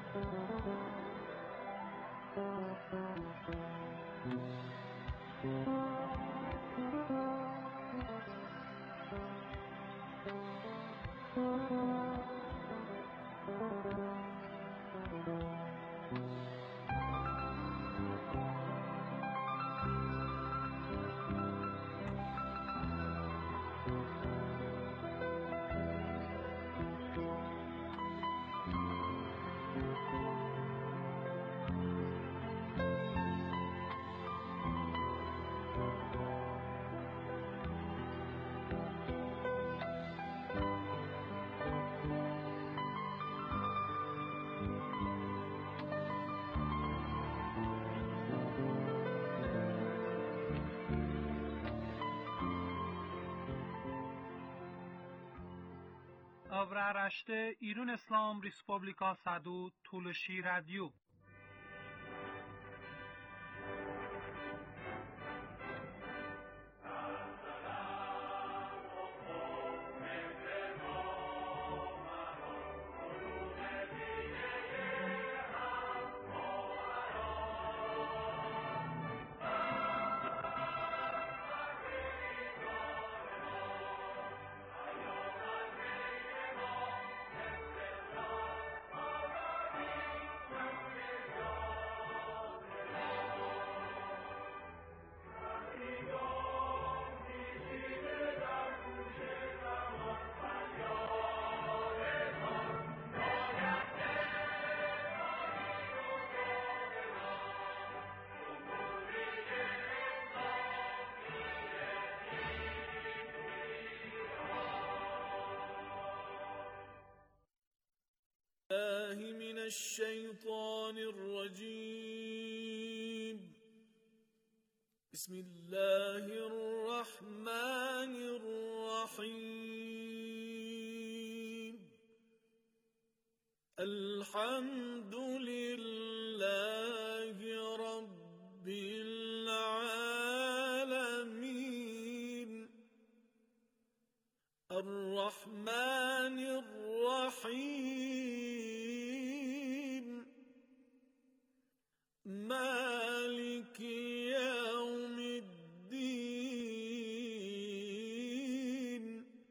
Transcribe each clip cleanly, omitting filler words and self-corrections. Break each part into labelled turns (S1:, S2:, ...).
S1: Avraaraşte İran İslam Respublika Sadu Tuluşi Radyo.
S2: من الشيطان الرجيم بسم الله الرحمن الرحيم الحمد لله رب العالمين الرحمن الرحيم مالك يوم الدين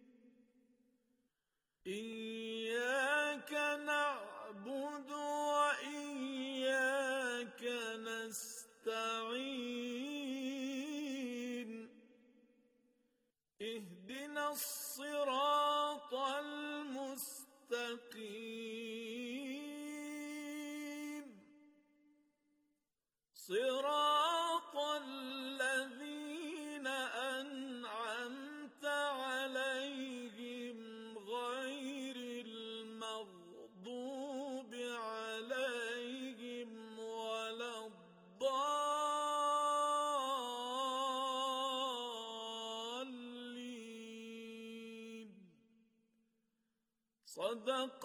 S2: إياك نعبد وإياك نستعين اهدنا الصراط المستقيم صراط الذين أنعمت عليهم غير المغضوب عليهم ولا الضالين صدق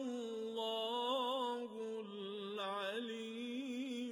S2: الله العلي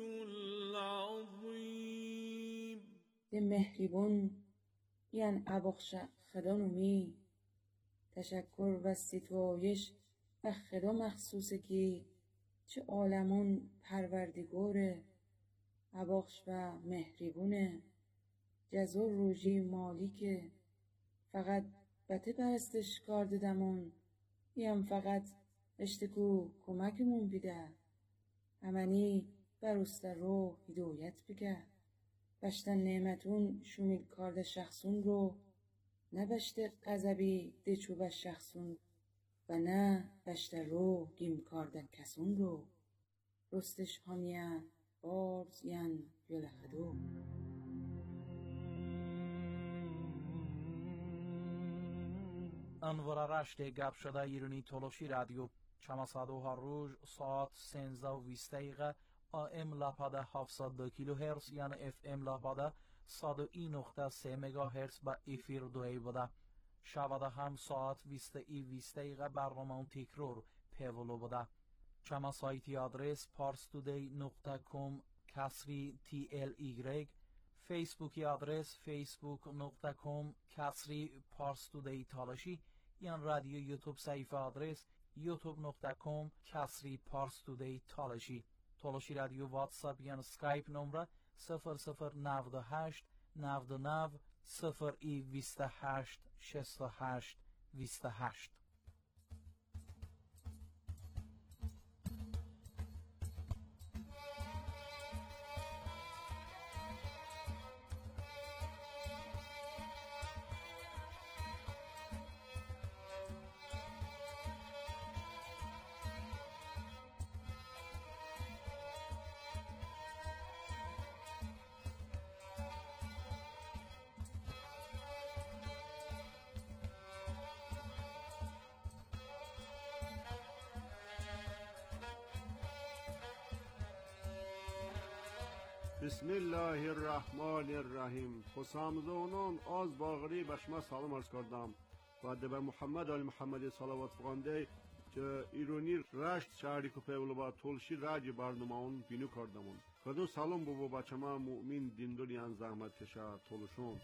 S2: العظيم.
S3: ده مهربون یعن ابخش خدانومی تشکر و ستایش و خدا مخصوصه که چه عالمون پروردگاره ابخش و مهربونه جزا روژی مالیکه فقط بته پرستش کار ددمون یم فقط اشتکو کمکمون بیده همانی برسته رو هدایت بگه بشتن نعمتون شومیل کارده شخصون رو نه بشته قذبی دچو بش شخصون و نه بشته رو گیم کاردن کسون رو رستش هانیه بارز ین یلخدو.
S4: انوار رشت گپ شده ایرانی تولوشی رادیو چماسادو هر روز ساعت 13:20 AM لپاده 702 کیلو هرتز یعنی FM لپاده 101.3 مگا هرتز با افیر دوی بوده شباده هم ساعت 20:20 برنامه تکرار پیولو بوده چما سایتی آدرس parstoday.com /TLY فیسبوکی آدرس facebook.com /parstoday تالاشی یان رادیو یوتیوب صفحه آدرس youtube.com/parstoday تالاشی رادیو واتساپ یا سکایپ نمره 0098 99 28 68 28.
S5: بسم الله الرحمن الرحیم. خوشامدونان از باغری به شما سلام عرض کردم و به محمد آل محمد صلوات فرستنده که ایرانی رشت شهری که پیول با تولشی راجی برنامه‌ون بینو کردمون. خدا سلام بابا بچه ما مؤمن دینداریان زحمت کشه تولشون.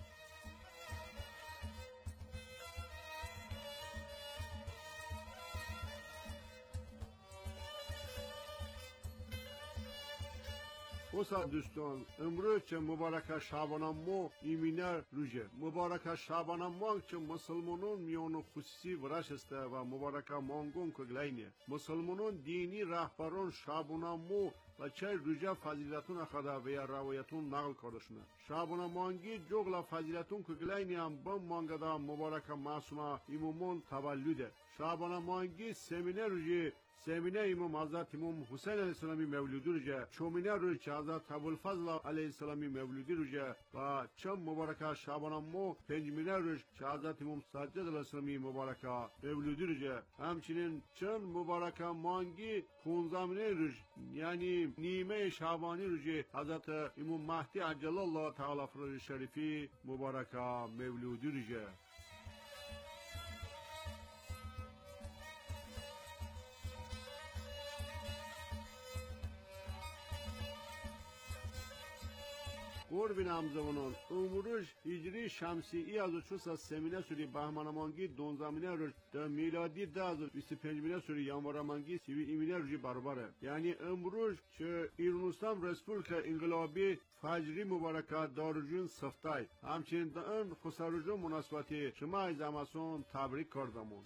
S5: دوستان امروز چه مبارک شعبان ماه ایمینه روزه مبارک شعبان ماه چه مسلمانان میان خصوصی ورش است و مبارک مانگون کگلاینه مسلمانان دینی رهبران شعبان ماه و چه روزه فضیلتون خدا و یا روایتون نقل کردشونه شعبان مانگی جغل فضیلتون کگلاینه هم بم مانگدا مبارک معصومه ایمومون تولده شعبان مانگی سمینه روزه سمینه امام حضرت امام حسین علیه السلامی مولودی روزه چومینه روز که حضرت ابوالفضل علیه السلامی مولودی روزه و چم مبارکه شعبان ماه پنجمینه روز که حضرت امام سجاد علیه السلامی مبارکه مولودی روزه همچنین چند مبارکه مانگی 15 روز یعنی نیمه شعبانی روزه حضرت امام مهدی عجل الله تعالی فرج شریفی مبارکه مولودی روزه قربین همزمانان امروز هجری شمسی ای از 403 سوری بهمنمانگی 12 روز در میلادی 1025 سوری یانوارمانگی 30 روزی برابره یعنی امروز که ایرانستان رسپولیک انقلابی فجری مبارکه دارجون سفتای همچنین دان خسروجو مناسبتی شما از اماسون تبریک کردمون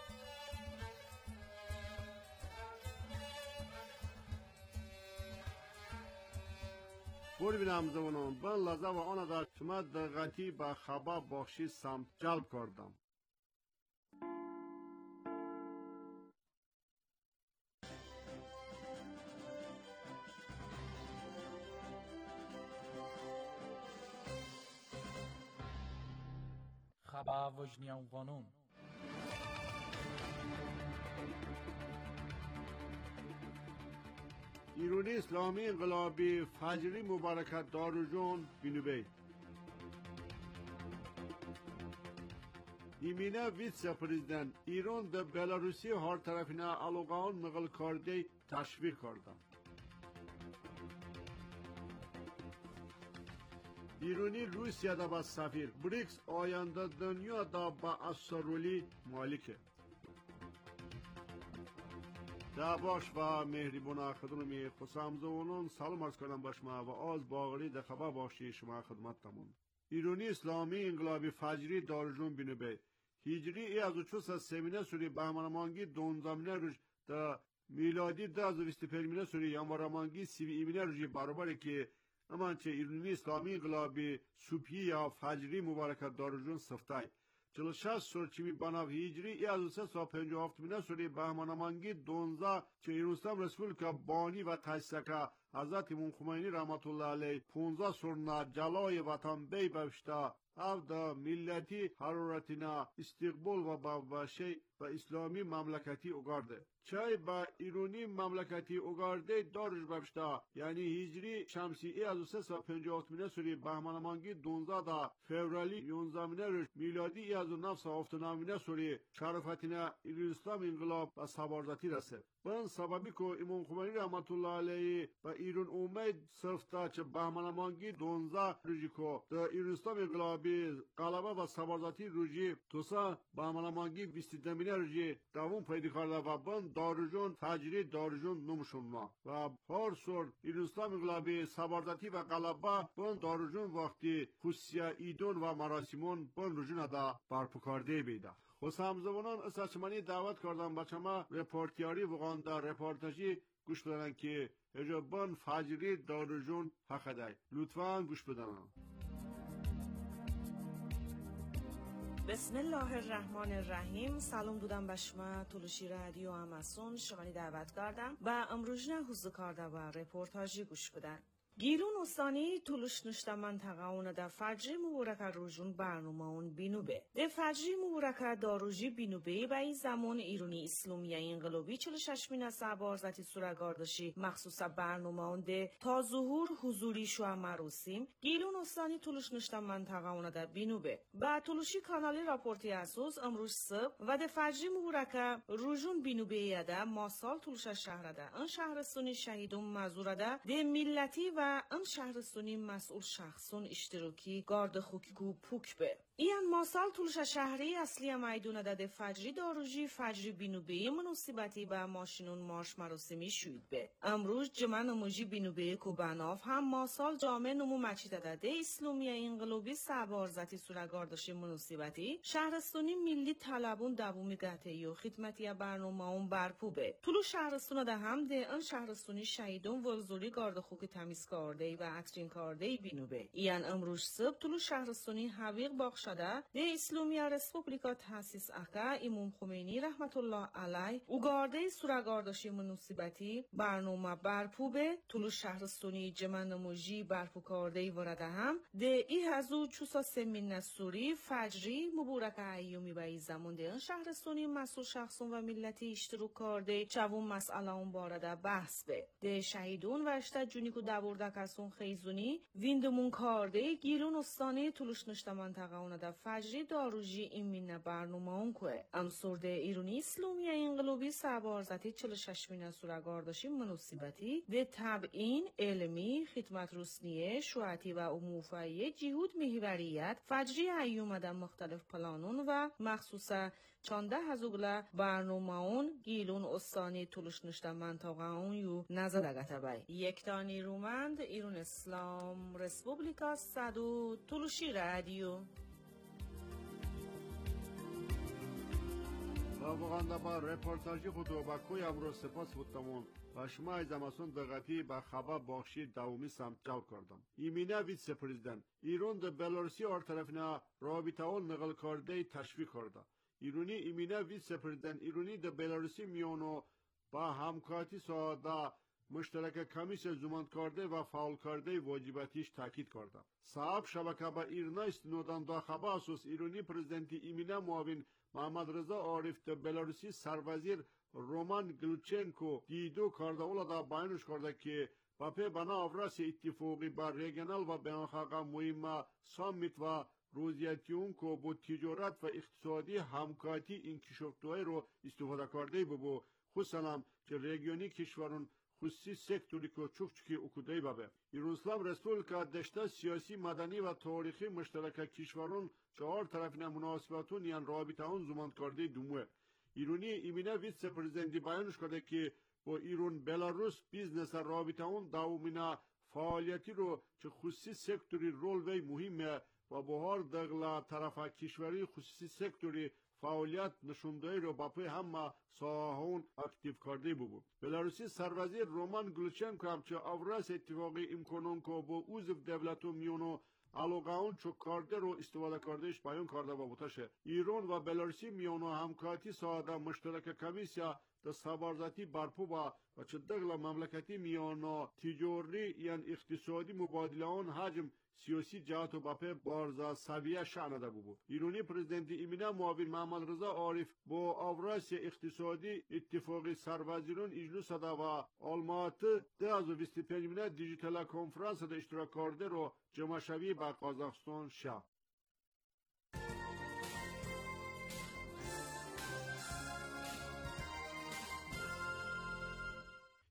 S5: قربین همزمانان من لحظه و آن در شما دقیقی به خبر بخشی سمت جلب کردم
S4: خبر وجنیان قانون
S5: ایرانی اسلامی انقلابی فجری مبارکت دارجون بینوبی ایمینه ویس پرزیدنت ایران در بلاروسی هر طرفینه الوغان مغل کرده تشویق کرده ایرانی روسیه دا با سفیر بریکس آینده دنیا دا با اثرولی مالکه باش و مهربان خدمت خوشامدونان سلام عرض کنم به شما و از باغری در خبر بخشی شما خدمتتون ایرانی اسلامی انقلابی فجری دارجون بینوبی هجری ای از 403 سوری بهمنمانگی 12 روز در میلادی 1025 سوری یانوارمانگی 30 روزی برابره که امانچه ایرانی اسلامی انقلابی سوپی یا فجری مبارکت دارجون سفتای 46 سورچیمی بناو هجری ای از 357 سوری بهمنمانگی 12 که ایرانستان رسپولیک بانی و تاسیسکه حضرت امام خمینی رحمت الله علیه 15 سورنا جلای وطن بی بفشتا او دا ملتی حرارتینا استقبال و بابشه و اسلامی مملکتی اگارده چای با ایرانی مملکتی اگارده دارش بفشتا یعنی هجری شمسی ای از 358 سوری بهمنمانگی 12 دا فورالی 11 روز میلادی ای از 979 سوری شرفتینا ایرانستان انقلاب و سبارزتی رسه بن سببی که امام خمینی رحمت الله علیه و ایران امید صرفتا چه بهمنمانگی 12 روزی که در ایرانستان انقلابی غلبه و سبارزتی روزی توسا بهمنمانگی 22 enerji davun paydikarla ve ban darıcun fecri darıcun numuşunma ve parsor İslam İnqilabı sabardati ve qalaba ban darıcun vakti hussiya idun ve marasimun ban rujuna da barpukarde beyda. Xusamzavonun saçmani davet kardan başama reportiyari vuganda reportajı گوش بدن که هجابان فجری دارجون حقدای لطفاً گوش بدن.
S6: بسم الله الرحمن الرحیم. سلام دودم به شما تولوشی رادیو آماسون شمانی دعوت کردم و امروز حضور کرده و رپورتاجی گوش بدن. گیلون استانی تولوش نشته منطقه اون در فجر مبارک روزون برنامه اون بینوبه. در فجر مبارک داروژی بینوبه و این زمان ایرانی اسلامی انقلابی 46 مین سربازتی سورگارداشی مخصوص برنامه اون ده تا ظهور حضوری شو مراسم گیلون استانی تولوش نشته منطقه اون در بینوبه. با تولوشی کانالی راپورتی اساس امروز صبح و در فجر مبارک روزون بینوبه یده ماسال تولوش شهر ده. ان شهرستانی شهیدون مزور ده ده ملتی و ان شهرستانی مسئول شخصون اشتراکی گارد خوکگو پوک به. این ماسال تولش شهری اصلی میدون داده فجری داروژی فجری بینوبه مناسبتی با ماشینون مارش مراسمی شوید به. امروز جمع نموجی بینوبه کوباناف هم ماسال جامعه نمو مچیده داده اسلامی انقلابی سربازتی سورگارداشی مناسبتی شهرستانی ملی طلبون دومی قطعی و خدمتی برنامه اون برپو به. طول شهرستان ده هم ده ان شهرستانی شهیدون ولزوری گارد خوک تمیز کارده و اترین کارده بینوبه. این امروز صبح طول شهرستانی حویق باخش ده اسلامی رسپوبلیکا تاسیس اکا امام خمینی رحمت الله علیه او گارده سورگارداشی مناسبتی برنامه برپو به طول شهرستانی جمع نموجی برپو کارده ورده هم ده ای هزو چوسا سمین نسوری فجری مبارک ایومی و ای زمان ده شهرستانی مسئول شخصون و ملتی اشتراک کارده چوون مسئله اون بارده بحث به ده شهیدون و اشتا جونی که دبورده کسون خیزونی ویندمون کارده گیلون استانی طولش نشته منطقه اون در فجری داروژی این مینه برنامه اون که امسورده ایرانی اسلامی انقلابی سربازتی 46 مینه سورگارداشی مناسبتی ده تبعین علمی خدمت رسنیه شوعتی و اموفایی جهود محوریت فجری ایوم در مختلف پلانون و مخصوصا چانده هزوگله برنامه اون گیلون استانی طولش نشته منطقه اون یو نزده گتبای یک دانی رومند ایران اسلام رسپوبلیکا صدو تولوشی رادیو
S5: واقعا با رپورتاجی خود و با کوی امروز سپاس بودتمون و شما از اماسون دقیقی با خبر بخشی دومی سمت جلب کردم. ایمینه ویس پرزیدنت ایران در بلاروسی آر طرفنا رابطه اون نقل کرده تشویق کرده. ایرانی ایمینه ویس پرزیدنت ایرانی در بلاروسی میونو با همکاری ساده مشترک کمیس زمان کرده و فعال کرده واجباتیش تاکید کرده. صاحب شبکه با ایران استنادان دا خبر اساس ایرانی پرزیدنت ایمینه معاون محمد رضا عارف در بلاروسی سروزیر رومان گلوچنکو دیدو کرده اولا دا بیانش کرده که با پی بنا آوراس اتفاقی با ریگنال و بینالخاقه مهمه سامیت و روزیتیون که با تجارت و اقتصادی همکاری انکشافتوهای رو استفاده کرده ببو خصوصا که ریگیونی کشورون خصوصی سکتوری که چوکچکی اکودهی بابه. ایران اسلام رسپوبلیکا دشته سیاسی مدنی و تاریخی مشترک کشورون چهار طرفین مناسباتون یعنی رابطه اون زمان کرده دومه. ایرانی ایمینه ویس پرزیدنتی بیانش کرده که با ایران بلاروس بیزنس رابطه اون دومینا فعالیتی رو چه خصوصی سکتوری رول وی مهمه و با هر دغلا طرف کشوری خصوصی سکتوری فعالیت نشوندهی رو با پی همه ساهون اکتیو کرده بود. بلاروسی سروزیر رومان گلوچنکو همچه اوراس اتفاقی امکانون که با عضو دولتو میونو علاقه اون چو کرده رو استفاده کردهش بیان کرده با بوتشه. ایران و بلاروسی میونو همکاری ساده مشترک کمیسیا در سربازتی برپو و چه دغلا مملکتی میونو تجاری یعنی اقتصادی مبادله اون حجم سیاسی جهت و باپه بارزا سویه شعنده بود. ایرانی پرزیدنت ایمینه معاون محمد رضا عارف با آوراس اقتصادی اتفاقی سروزیرون اجلس ده و آلماتی 2025 دیجیتال کنفرانس ده اشتراک کرده رو جمع شوی با قازقستان شد.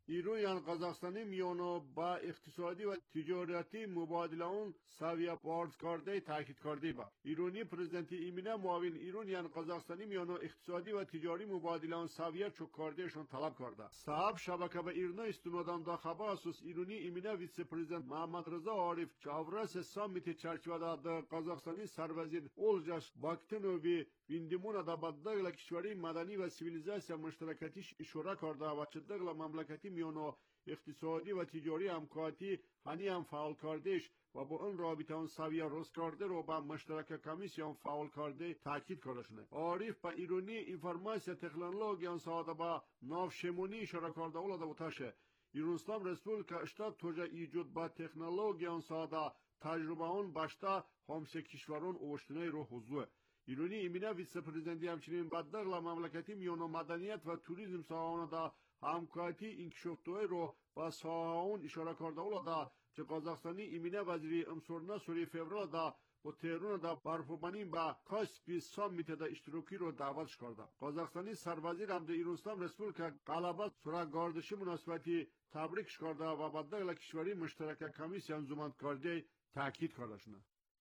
S5: ایران یان قزاقستانی میانو با اقتصادی و تجارتی مبادله اون سویه بارز کرده تاکید کرده با ایرانی پرزیدنت ایمینه معاون ایران یان قزاقستانی میانو اقتصادی و تجاری مبادله اون سویه چوک کردهشون طلب کرده. صاحب شبکه به ایران استنادان دا خبر اساس ایرانی ایمینه ویسه پرزیدنت محمد رضا عارف چاورس سامیت چرچوه دا قزاقستانی سروزیر اولجاش باکتنوی ویندیمون دا بددگل کشوری مدنی و سیویلیزاسیا مشترکاتیش اشاره کرده و چدگل مملکتی میانو اقتصادی و تجاری همکاری هنی هم فعال کردهش و با اون رابطه اون سویه روز کرده رو با مشترک کمیسیون فعال کرده تاکید کردشونه. عارف با ایرانی اینفورماسیا تکنولوژی ساده با نافشمونی اشاره کرده اولاده بوتاشه. ایران اسلام رسپوبلیکا اشتاد توجه ایجاد با تکنولوژی ساده تجربه اون باشتا همسه کشوران اوشتنه رو حضور. ایرانی ایمینه ویسه پرزیدنتی همچنین بددغل مملکتی میانو مدنیت و توریسم ساهانه دا همکاری اینکشافتوی رو با ساهان اشاره کرده اولاده که قزاقستانی ایمینه وزیری امسورنا سوری فورال دا با تهران دا برفوبانین با کاسپی سامیت دا اشتراکی رو دعوتش کرده. قزاقستانی سروزیر هم دا ایران اسلام رسپوبلیکا غلبت سورا گاردشی مناسبتی تبریکش کرده و بددغل کشوری مشترک کمیسی انجمن کرده تاکید کرده شده.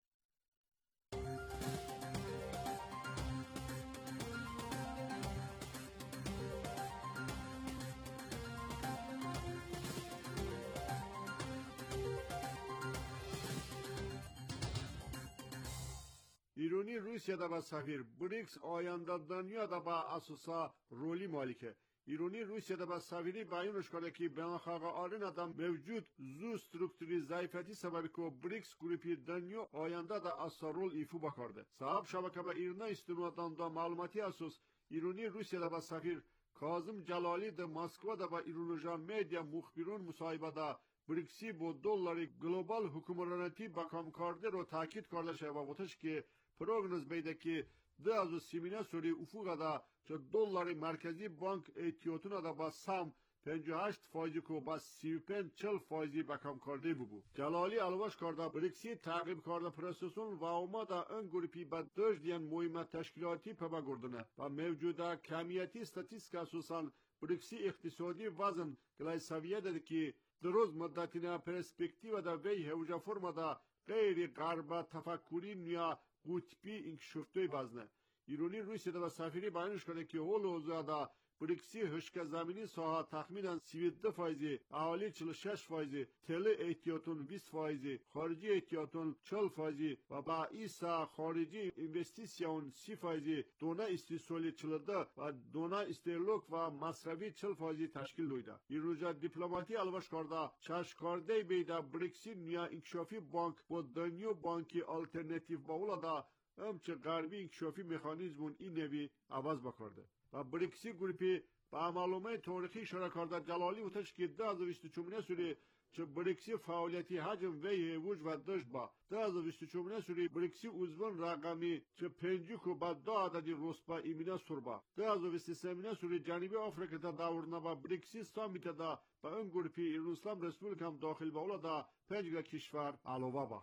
S5: ایرانی روسیه دا با سفیر بریکس آینده دنیا دا با اساسا رولی مالکه. ایرانی روسیه دا با سفیری بیانش کرده که بین‌الخلیج آرین دا موجود زو سترکتوری ضعیفیتی سببی که بریکس گروپی دنیا آینده دا اساسا رول ایفو بکرده. صاحب شبکه با ایران استنادان دا معلوماتی اساس ایرانی روسیه دا با سفیر کاظم جلالی دا مسکو دا با ایرولوژان میدیا مخبرون مصاحبه دا بریکسی با دلاری گلوبال حکومرانتی با کام کرده رو تاکید کرده شده و گفتش که پروگنوز بیده که 2030 سوری افق دا چه دلار مرکزی بانک ایتیوتون دا با سام 58% کو با 35-40% با کم کرده بگو. جلالی علواش کرده بریکسی تعقیب کرده پروسسون و اومده ان گروپی با دوش دیان مهمت تشکیلاتی پا گردنه و موجوده کمیتی ستاتیسک اساسان بریکسی اقتصادی وزن گلای سویه ده که دروز مدتینا پرسپکتیو دا وی هوجا فرما دا غیر غرب تفکری نیا قطبی انکشافتوی بزنه. ایرانی روسیه دا سفیری بیانش کرده که هول اوضاع دا بریکسی هشک زمینی ساها تخمینا 32%، اهالی 46%، تل احتیاطون 20%، خارجی احتیاطون 40% و با ایسا خارجی اینوستیسیون 30%، دونه استیسولی 42 و دونه استرلوک و مصرفی 40% تشکیل دویده. این روزا دیپلماتی الواش کرده چشم کرده بیده بریکسی نیا انکشافی بانک با دنیا بانکی آلترناتیو باولا دا همچه غربی انکشافی مکانیزمون این نوی عوض بکرده. و بریکسی گروپی با معلومه تاریخی اشاره کرده جلالی بودش که 2024 سوری چه بریکسی فعالیتی حجم وی وجود و داشت با 2024 سوری بریکسی عضوان رقمی چه 5 کو با 2 عددی رسبا ایمینا سوربا 2023 سوری جنوبی آفریقا تا داورنا با بریکسی سامیت دا با اون گروپی ایران اسلام رسپوبلیک هم داخل با اولا دا 5 کشور علاوه با.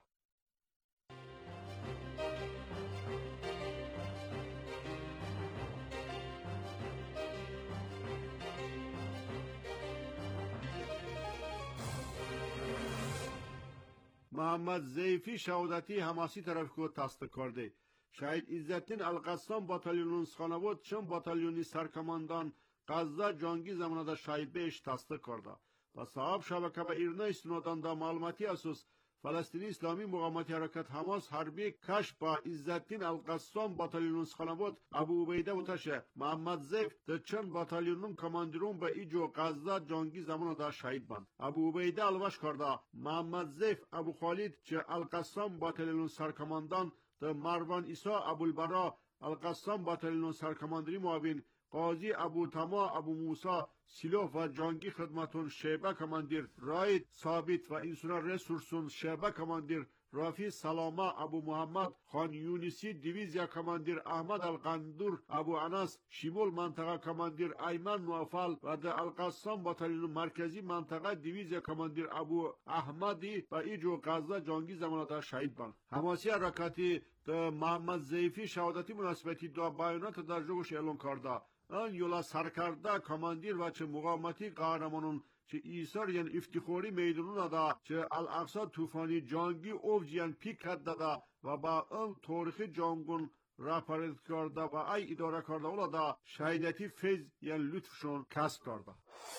S5: محمد ضیفی شهادتی حماسی طرف کو تصدیق کرده. شهید عزتدین القسام باتالیون خانواده چون باتالیونی سرکماندان غزه جنگی زمانه شهید بهش تصدیق کرده. و صاحب شبکه به ایران استنادان دا معلوماتی اساس فلسطینی اسلامی مقاومتی حرکت حماس حربی کشف با عزتدین القسام باتالیون خانواده ابو عبیده و تشه محمد ضیف ده چند باتالیونون کماندرون به ایجو غزه جنگی زمان دا شهید بند. ابو عبیده الواش کرده محمد ضیف ابو خالد چه القسام باتالیون سرکماندان ده مروان عیسی ابو البرا القسام باتالیون سرکماندری معاون قاضی ابو تما ابو موسی سیلوف و جنگی خدمتون شعبه کماندیر راید ثابت و انسونا رسورسون شعبه کماندیر رافی سلامه ابو محمد خان یونسی دیویزیا کماندیر احمد القندور ابو انس شمول منطقه کماندیر ایمن نوفل و در القسام باتالیون مرکزی منطقه دیویزیا کماندیر ابو احمدی و ایجو غزه جنگی زمانه شهید بند. حماسی حرکتی محمد ضیفی شهادتی مناسبتی دو بیانات در جوش اعلان کرده. آن یولا سرکرده کماندیر و چه مقاومتی قهرمانون چه ایثار یعنی افتخاری میدونون دا چه الاقصی طوفانی جنگی اوجیان پیک داده و با آن تاریخی جنگون رهبری کرده و ای اداره کرده اولا دا شهیدتی فیض یعنی لطفشون کسب کرده.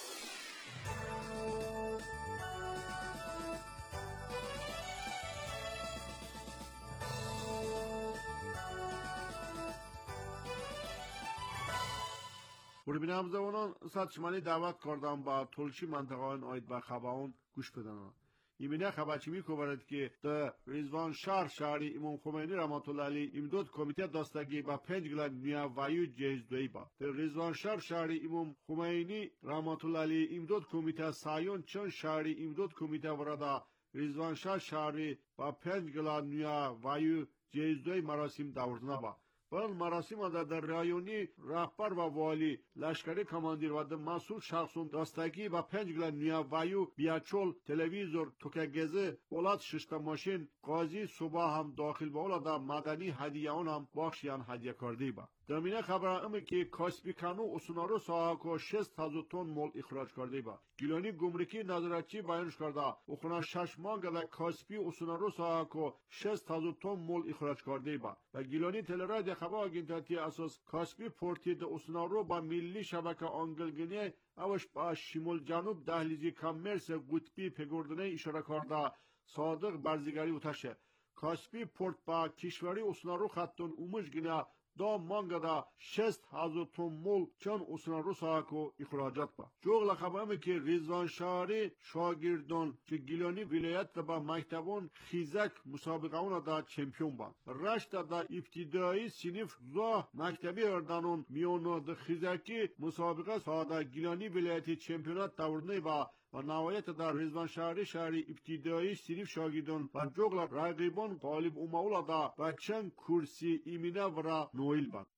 S5: بینم زمانان صد شمالی دعوت کردم با تلشی منطقه آید به خباون گوش بدن. ایمینه خبرچی میکوبرد که در رضوان شهری امام خمینی رحمت الله علیه امداد کمیته دستگی با 5 گلک دنیا وایو جهزدهی با. در رضوان شهری امام خمینی رحمت الله علیه امداد کمیته سایون چند شهری امداد کمیته وردا رضوان شهری با 5 گلک دنیا وایو جهزدهی مراسم داوردنا با. بل مراسم در رایونی رهبر و والی لشکری کماندیر و مسئول شخصون دستگی با 5 گلک نیا وایو بیاچول تلویزور توکگزه اولاد 6 ماشین قاضی صبح هم داخل با اولاد مدنی هدیه اون هم بخشیان هدیه کردی با. دمینه خبر امی که کاسپی کانو اسونارو ساهاکو 6000 تن مول اخراج کرده با. گیلانی گمرکی نظارتچی بیانش کرده اخونا 6 ماه گله کاسپی اسونارو ساهاکو 6000 تن مول اخراج کرده با. و گیلانی تلرادی خبر آگینتاتی اساس کاسپی پورتی ده اسونارو با ملی شبکه آنگلگینی اوش با شمال جنوب دهلیزی کامرس قطبی پگردنه اشاره کرده صادق برزیگری اوتشه. کاسپی پورت با کشوری اسونارو خطون اومش گینه دا مانگدا 6000 تن مول چند اسونارو ساکو اخراجات با. جوغ لخبامه که رضوان شهری شاگردان که گیلانی ولایت با مکتبان خیزک مسابقه اون دا چمپیون با. رشت دا ابتدایی صنف زا مکتبی اردانون میونو دا خیزکی مسابقه ساده گیلانی ولایتی چمپیونات دورنه با و نهایت در رضوان شهری ابتدایی صنف شاگردان و جوغ رقیبان غالب اومولا دا و چند کرسی ایمینه ورا نویل با.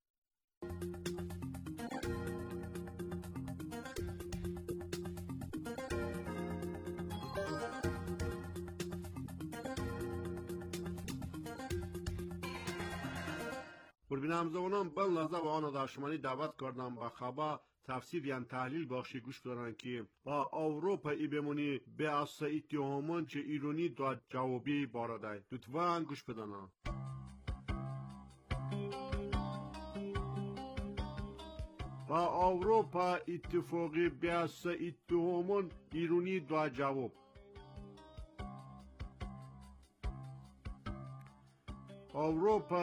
S5: بینم زمانان بل لحظه و آن در شمانی دعوت کردم با خبر تفسیر یعنی تحلیل بخشی گوش بدارن که با اروپا ای بمونی به اساس اتهامات چه ایرانی دا جوابی باراده لطفاً گوش بدارن. با اروپا اتفاقی به اساس اتهامات ایرانی دا جواب. اروپا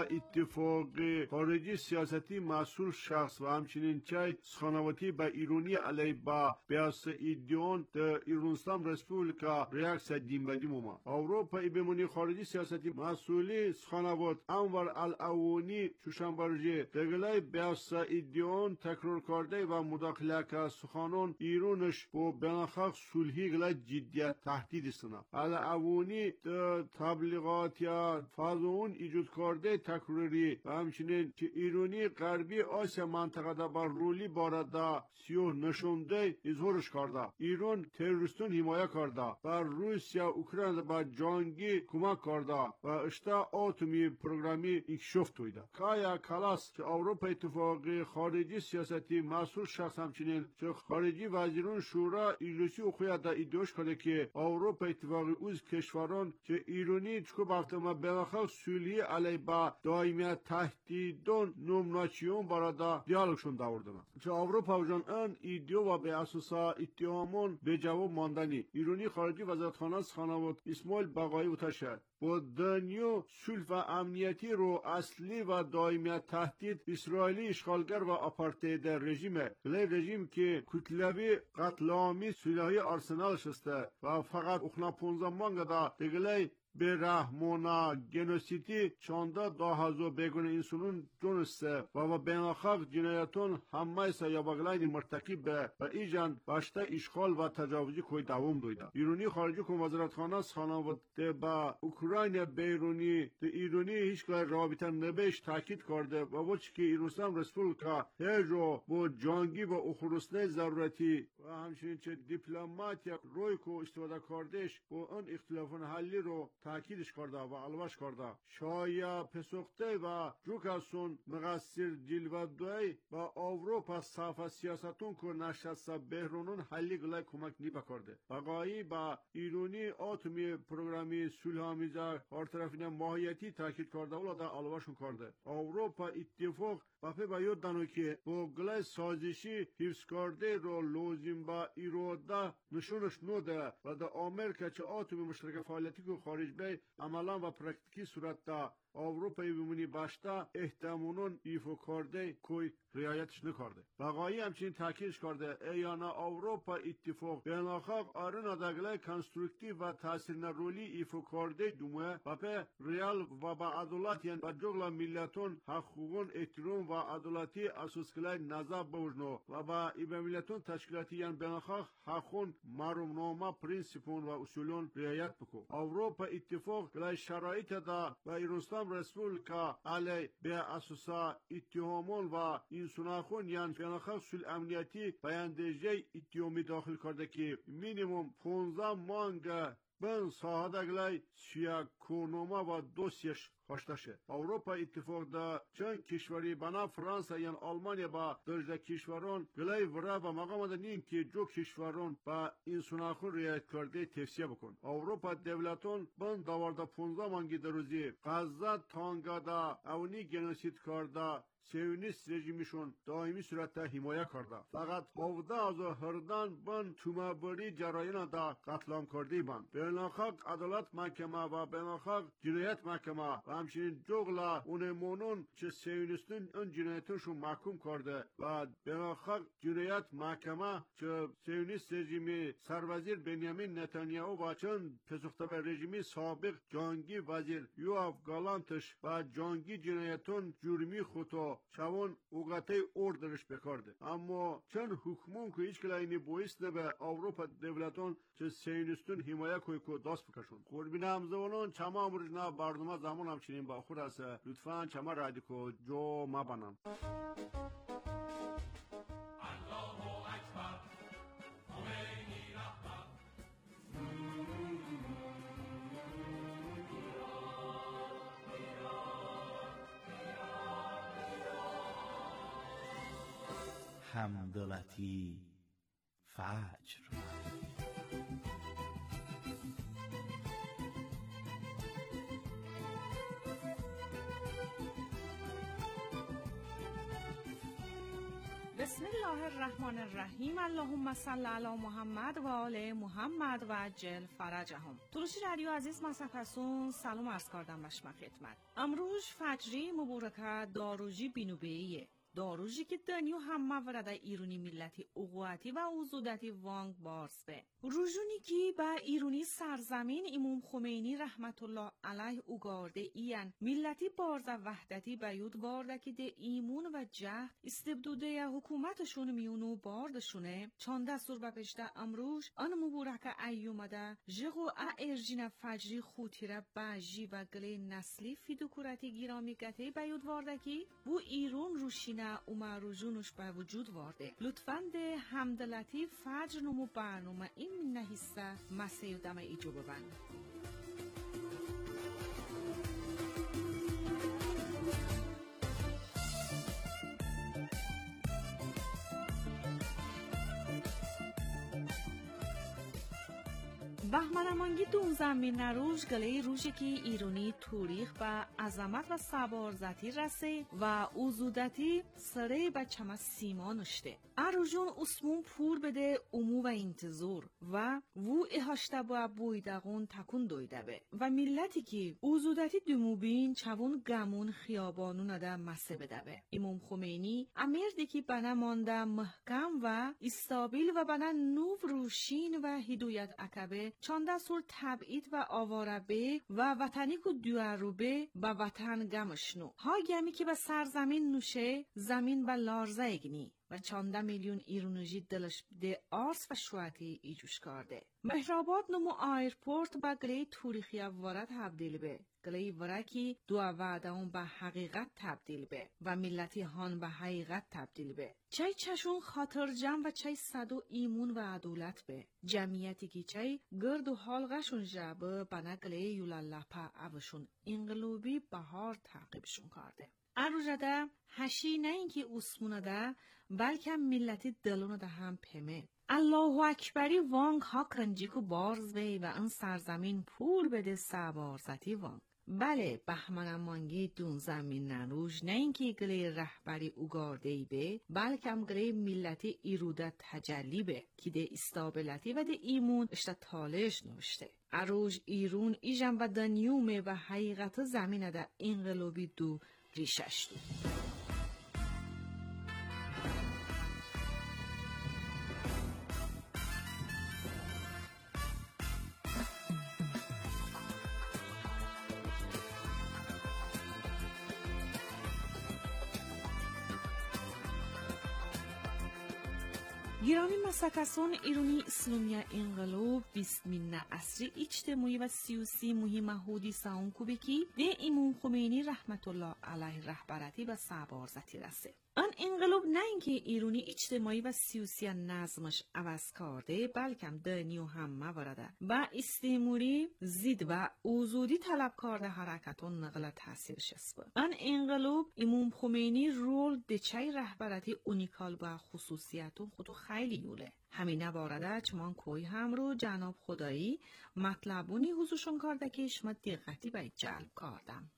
S5: اتفاق خارجی سیاستی مسئول شخص و همچنین چای سخنواتی با ایرانی علیه با بیاس ایدیون در ایرانستان رسپولیکا ریاکس دیمبدی موما. اروپا ای بمونی خارجی سیاستی مسئولی سخنوات انور الاوانی چوشنبرجی دگلای بیاس ایدیون تکرار کرده و مداخله که سخنان ایرانش با بناخاق صلحی گلای جدیت تهدید سنا. الاوانی تبلیغات یا فازون ایجاد کرده تکراری و همچنین که ایرانی غربی آسیا منطقه دا بر رولی بارده سیاه نشونده اظهارش کرده. ایران تروریستان حمایه کرده و روسیا اوکراین با جنگی کمک کرده و اشتا آتومی پروگرامی انکشاف تویده. کایا کالاس که اروپا اتفاقی خارجی سیاستی مسئول شخص همچنین که خارجی وزیران شورا اجلاسی اخویا دا ادعاش کرده که اروپا اتفاقی اوز کشوران که ایرانی چکو بافتما بلاخر سولی علی با دائمیت تهدیدون نومناچیون برادا دیالوگشون داوردن. چه اروپا جان ان ایدیو و به اساسا اتهامون به جواب ماندنی ایرانی خارجی وزارتخانه خانوات اسماعیل بقایی وتشه با دنیو سلف و امنیتی رو اصلی و دائمیت تهدید اسرائیلی اشغالگر و آپارتاید رژیمه. رژیم که کتلوی قتل‌آمیز سلاحی آرسنال شسته و فقط اخنا 15 مانگدا دگلی به رحمونا گنوسیتی چانده 2000 بیگون انسانون جونسته و بیناخاق جنایتون همه ایسا یا بغلین مرتکب به و ایجان باشته اشغال و تجاوزی کوی دوام دویده. ایرانی خارجی کن وزارتخانه خانواده با اوکراین بیرونی ده ایرانی هیچ که رابطه نبیش تاکید کرده و وچی که ایرانستان رسپولیکا هجو با جنگی و اخرسته ضرورتی و همچنین چه دیپلماتیک روی کو استفاده کردش با اون اختلافون حلی رو تاکیدش کرده و الواش کرده شایا پسوخته و جوکاسون مقصر جلودوی با اروپا صاف سیاستون که نشسته بهرونون حلی گلای کمک نیپا کرده بقایی با ایرانی آتومی پروگرامی سلحامیزه هر طرفین ماهیتی تاکید کرده ولی دا الواشون کرده اروپا اتفاق بافه باید دانو که با گلای سازشی حفظ کرده رو لازم با ایراده نشونش نوده و دا امریکا چه آتومی مشترک فعالیتی که خارج بی عملا و پرکتیکی صورت دا اروپایی بمونی باشتا احتمالون ایفو کرده کوی رعایتش نکرده. بقایی همچنین تاکیدش کرده ایانا اروپا اتفاق بیناخاق آرنا دگله کنسترکتیو و تاثیر نرولی ایفو کرده دومه و به ریال و با عدالتین و جغل ملتون حقوقون احترام و عدالتی اساسکلای نظر بوجنو و با ایبه ملتون تشکیلاتی یعنی بیناخاق حقون معرومنامه پرینسیپون و اصولون رعایت بکو. اروپا اتفاق گلای شرایط دا و ایرانستان رسپولیکا علی به اساسا اتهامون و این سناخون یعنی بیناخاق سول امنیتی بیاندیجه اتهامی داخل کرده که مینیموم 15 مانگ بن ساهدگلای سیاکونوما و دوسیش خوشتشه. اروپا اتفاق دا چند کشوری بنا فرانسه یا آلمانیا با درجه کشوران گلای ورا و مقام دا نیم که جو کشوران با این سناخون رعایت کرده توصیه بکن. اروپا دولتون بند داورده 15 مانگی در روزی غزه تانگا دا اونی گنوسید کرده سیونیست رژیمشون دائمی صورت حمایه کرده. فقط 17 از هردن بن تومابری جرایان دا قتلام کرده بند. بیناخاق عدالت محکمه و بیناخاق جنایت محکمه و همچنین جغلا اونمونون چه سیونیستون اون جنایتشون محکوم کرده و بیناخاق جنایت محکمه چه سیونیست رژیمی سروزیر بنیامین نتانیاهو و چند پسوخته به رژیمی سابق جانگی وزیر یوآف گالانتش و جانگی جنایتون جرمی خودو چون اوقاته اوردرش بکارده اما چند حکمون که هیچ کلاینی بویست به اروپا دولتون چه سیونیستون حمایه کوی که دست بکشون قربین همزونون چما امروزنا برنامه زمان همچنین با خود است لطفاً چما رادیو جو ما بنام
S4: حمدلتی فجر
S6: بسم الله الرحمن الرحیم. اللهم صل علی محمد و آل محمد و عجل فرجهم. تلوشی رادیو عزیز مسافرسون سلام عرض کردم به شما خدمت. امروز فجری مبارکه داروجی بینوبیه. داروجی که دنیو هم مورد ایرانی ملتی اقواتی و اوزودتی وانگ بارسته. روژونی که با ایرانی سرزمین امام خمینی رحمت الله علیه اوگارده این ملتی بارز وحدتی بیود وارده که ده ایمون و جهد استبدوده حکومتشون میونو باردشونه چند دستور بپشته امروز آن مبارکه ایومده جغو ارجین فجری خوتیره باجی و گله نسلی فیدوکورتی گیرامی گته بیود وارده که بو ایرون روشینه اومه روژونش به وجود وارده. لطفاً ده حمدلتی فجر نمو برنامه این نهیسته مسیح دم ایجو ببند. بهمنمانگی دوزمین روز گله روزی که ایرانی توریخ به عظمت و سبارزتی رسه و اوزودتی سره به چما سیما نشته. اروجون اسمون پور بده امو و انتظار و وو احاشته با بویدغون تکون دویده به و ملتی که اوزودتی دموبین چون گمون خیابانون ده مسه بده به. امام خمینی امیردی که بنا مانده محکم و استابیل و بنا نو روشین و هدایت عقبه چند سور تبعید و آواربه و وطنی که دوروبه با وطن گمشنو ها گمی که به سرزمین نوشه زمین به لارزه اگنی و 14 میلیون ایرونژی دلش ده آرس و شواتی ایجوش کرده. مهرآباد نمو ایرپورت با گلی توریخی وارد تبدیل به گلی ورکی دو وعده اون به حقیقت تبدیل به و ملتی هان به حقیقت تبدیل به. چای چشون خاطر جمع و چای صدو ایمون و عدولت به. جمعیتی که چای گرد و حالغشون جبه بنگلی یولالپا اوشون انقلوبی بهار تعقیبشون کرده. اروجده هشی نه اینکه اسمونه ده بلکه ملتی دلونه ده هم پمه. الله اکبری وانگ هاکرنجیکو بارز بی و ان سرزمین پول بده سبارزتی وانگ. بله بهمن مانگی دون زمین نروش نه اینکه گلی رهبری اوگاردهی به بلکه هم گلی ملتی ایروده تجلی به که ده استابلتی و ده ایمون اشتا تالش نوشته. اروج ایرون ایجم و دنیومه و حقیقت زمینه ده انقلابی دو ریشش دو. گرامی مسکسان ایرانی اسلامی انقلاب 20 عصری اجتماعی و سیاسی مهم هودی ساون کوبکی ده امام خمینی رحمت الله علیه رهبرتی و سبارزتی رسه. آن انقلاب نه اینکه ایرانی اجتماعی و سیاسی نظمش عوض کرده بلکه دنیو هم موارده و استعماری زید و آزادی طلب کرده حرکتون نقل تاثیرش است. آن انقلاب امام خمینی رول دچای رهبرتی اونیکال و خصوصیتون خودو خیلی یوله. همین وارده چمان کوی هم رو جناب خدایی مطلبونی حضورشون کرده که شما دقتی باید جلب کردم.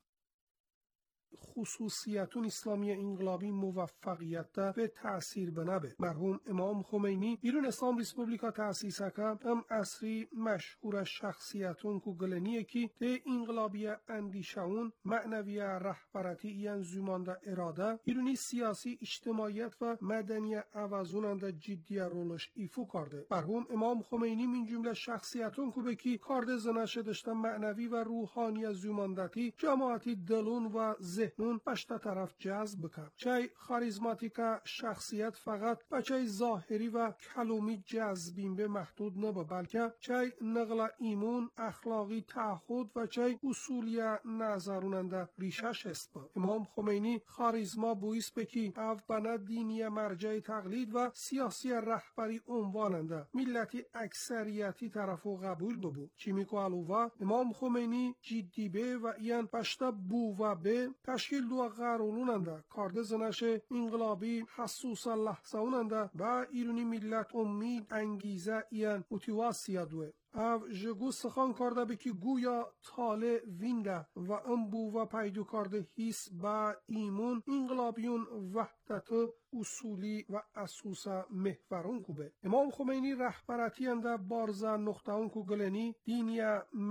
S7: خصوصیتون اسلامی انقلابی موفقیت ده به تأثیر بنبه. مرحوم امام خمینی ایران اسلام ریسپوبلیکا تأسیس کرد هم اصری مشهور شخصیتون کو گلنیه که ده انقلابی اندیشون معنوی رهبرتی این زمانده اراده ایرانی سیاسی اجتماعیت و مدنی عوضوننده جدی رولش ایفو کرده. مرحوم امام خمینی من جمله شخصیتون کو بکی کارد زنش داشته معنوی و روحانی زماندتی جماعتی دلون و ذهنون بشتا طرف جذب بکن. چای خاریزماتیکا شخصیت فقط با چای ظاهری و کلومی جذبیم به محدود نبا بلکه چای نقل ایمون اخلاقی تعهد و چای اصولی نظروننده ریشش است با. امام خمینی خاریزما بویس بکی او بنا دینی مرجع تقلید و سیاسی رهبری عنواننده ملتی اکثریتی طرفو قبول ببو. چیمیکو علوه امام خمینی جدی به و این بشتا بو و به تشکیل دو قراروننده کارد زنش انقلابی حسوس لحظه اوننده و ایرانی ملت امید انگیزه این موتیواسیا دوه. او جگو سخان کرده بکی گویا تاله وینده و انبو و پیدو کرده هیس با ایمون انقلابیون وحدت اصولی و اسوس محورون کوبه. امام خمینی رهبرتی انده بارزا نقطهون کو گلنی دینی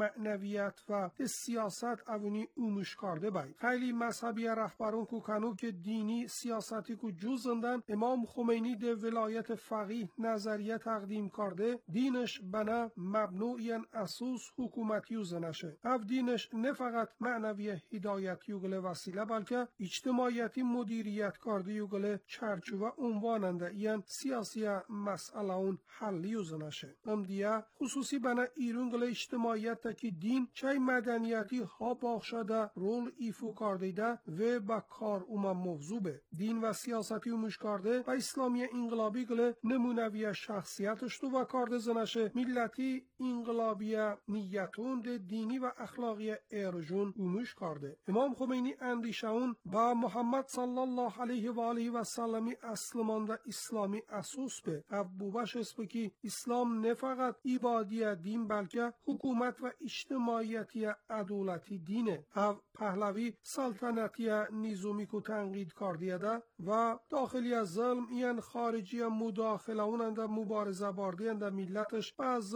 S7: معنویت و سیاست اونی اومش کرده باید. خیلی مذهبی رهبرون کو کنو که دینی سیاستی کو جوزندن امام خمینی ده ولایت فقیه نظریه تقدیم کرده دینش بنا مبنوعین اسوس حکومتی و زنشه. او دینش نه فقط معنوی هدایتی و گله وسیله بلکه اجتماعیتی مدیریت کرده و گله چرچوبه عنواننده این سیاسی مسئله اون حلی و زنشه. ام دیگه خصوصی بنا ایرون گله اجتماعیت تا که دین چای مدنیتی ها باخشده رول ایفو کرده ده و با کار اوما موضوبه. دین و سیاستی اومش کرده و اسلامی انقلابی گله نمونوی شخصیتش تو و کارده زنشه ملتی انقلابی نیتون ده دینی و اخلاقی ارجون اومش کرده. امام خمینی اندیشون با محمد صلی الله علیه و آله و سلمی اسلمانده اسلامی اسوس به ابوبش است که اسلام نه فقط عبادی دین بلکه حکومت و اجتماعیتی عدالتی دینه. او پهلوی سلطنتی نظامی کو تنقید کردیه ده و داخلی از ظلم این خارجی مداخله اوننده مبارزه باردینده ملتش با ظلمی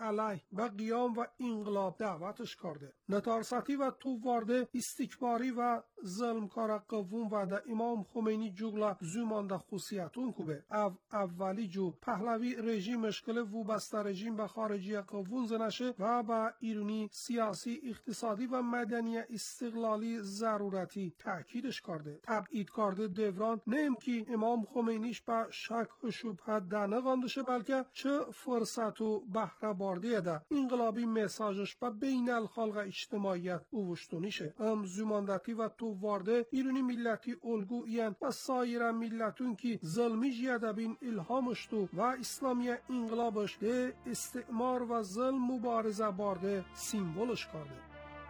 S7: علیه و قیام و انقلاب دعوتش کرده. نتارساتی و تووارده استکباری و ظلمکار قوون و ده امام خمینی جوگلا زومانده خصوصیتون کوبه. اولی جو پهلوی رژیمش کله وابسته رژیم به خارجی قوون زنشه و با ایرانی سیاسی اقتصادی و مدنی استقلالی ضرورتی تأکیدش کرده. تبعید کرده دوران نیم که امام خمینیش با شک و شبهه دنه قاندشه، بلکه چه فرصت و بهره بارده ده انقلابی مساجش با بین الخلق اجتماعیت اوشتونیشه. زماندتی و تووارده ایرانی ملتی الگو این و سایر ملتون که ظلمی جیده بین الهامشتو و اسلامی انقلابش ده استعمار و ظلم مبارزه بارده سیمبولش کرده.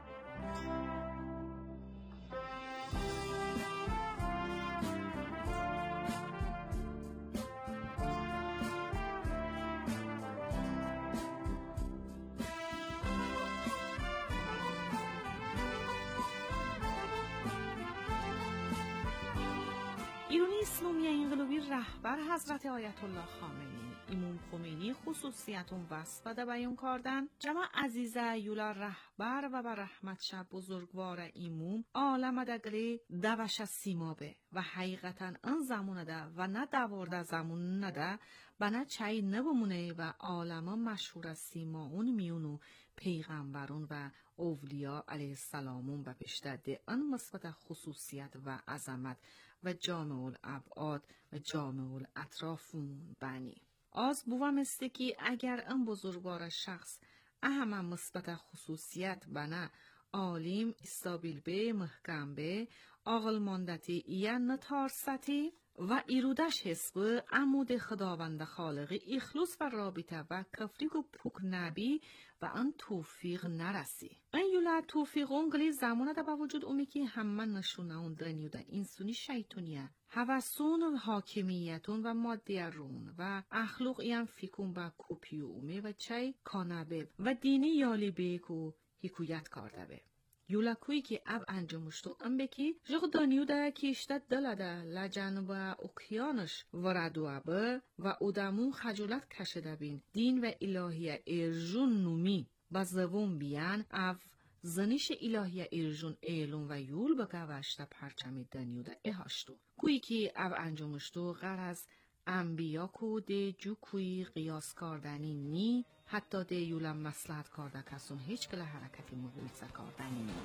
S6: ایرانی اسلامی انقلابی رهبر حضرت آیت الله خامنه‌ای امام خمینی خصوصیتون وصفه بیان کردن. جمع عزیزه یولا رهبر و بر رحمت شب بزرگوار امام عالم دگلی دوش سیمابه و حقیقتا ان زمان ده و نه دوارده زمان نده بنا چای نبمونه و عالم مشهور سیماون میونو پیغمبرون و اولیا علیه السلامون و پیشتده ان مثبت خصوصیت و عظمت و جامع الابعاد و جامع الاطرافون بنی. از بوام استکی اگر ان بزرگوار شخص اهم مثبت خصوصیت بنا عالم استابیل به محکم به عقل ماندتی یا نتارستی و ایرودش حسب عمود خداوند خالقی اخلوص و رابطه و کفریک و پوک نبی و ان توفیق نرسی. این یولا توفیق اونگلی زمانه دا با وجود اومی که همه نشونه اون دنیو دا انسونی شیطونیه هوسون و حاکمیتون و مادیرون و اخلوق این فیکون با کوپیو اومی و چای کانبه و دینی یالی بیکو حکویت کرده به. یولاکویی که اب انجامشتو ام بکی جغ دانیو دا کیشتت دلاده لجنب اکیانش وردو ابه و ادامون خجولت کشده بین دین و الهی ارجون نومی بزوون بیان اف زنیش الهی ارجون ایلون و یول بگوشته پرچمی دانیو دا اهاشتو کویی که اب انجامشتو غرض انبیا کو ده جو کوی قیاس کردنی نی حتی ده یولم مصلحت کرده کسون هیچ کله حرکتی مغویزه کردنی نی.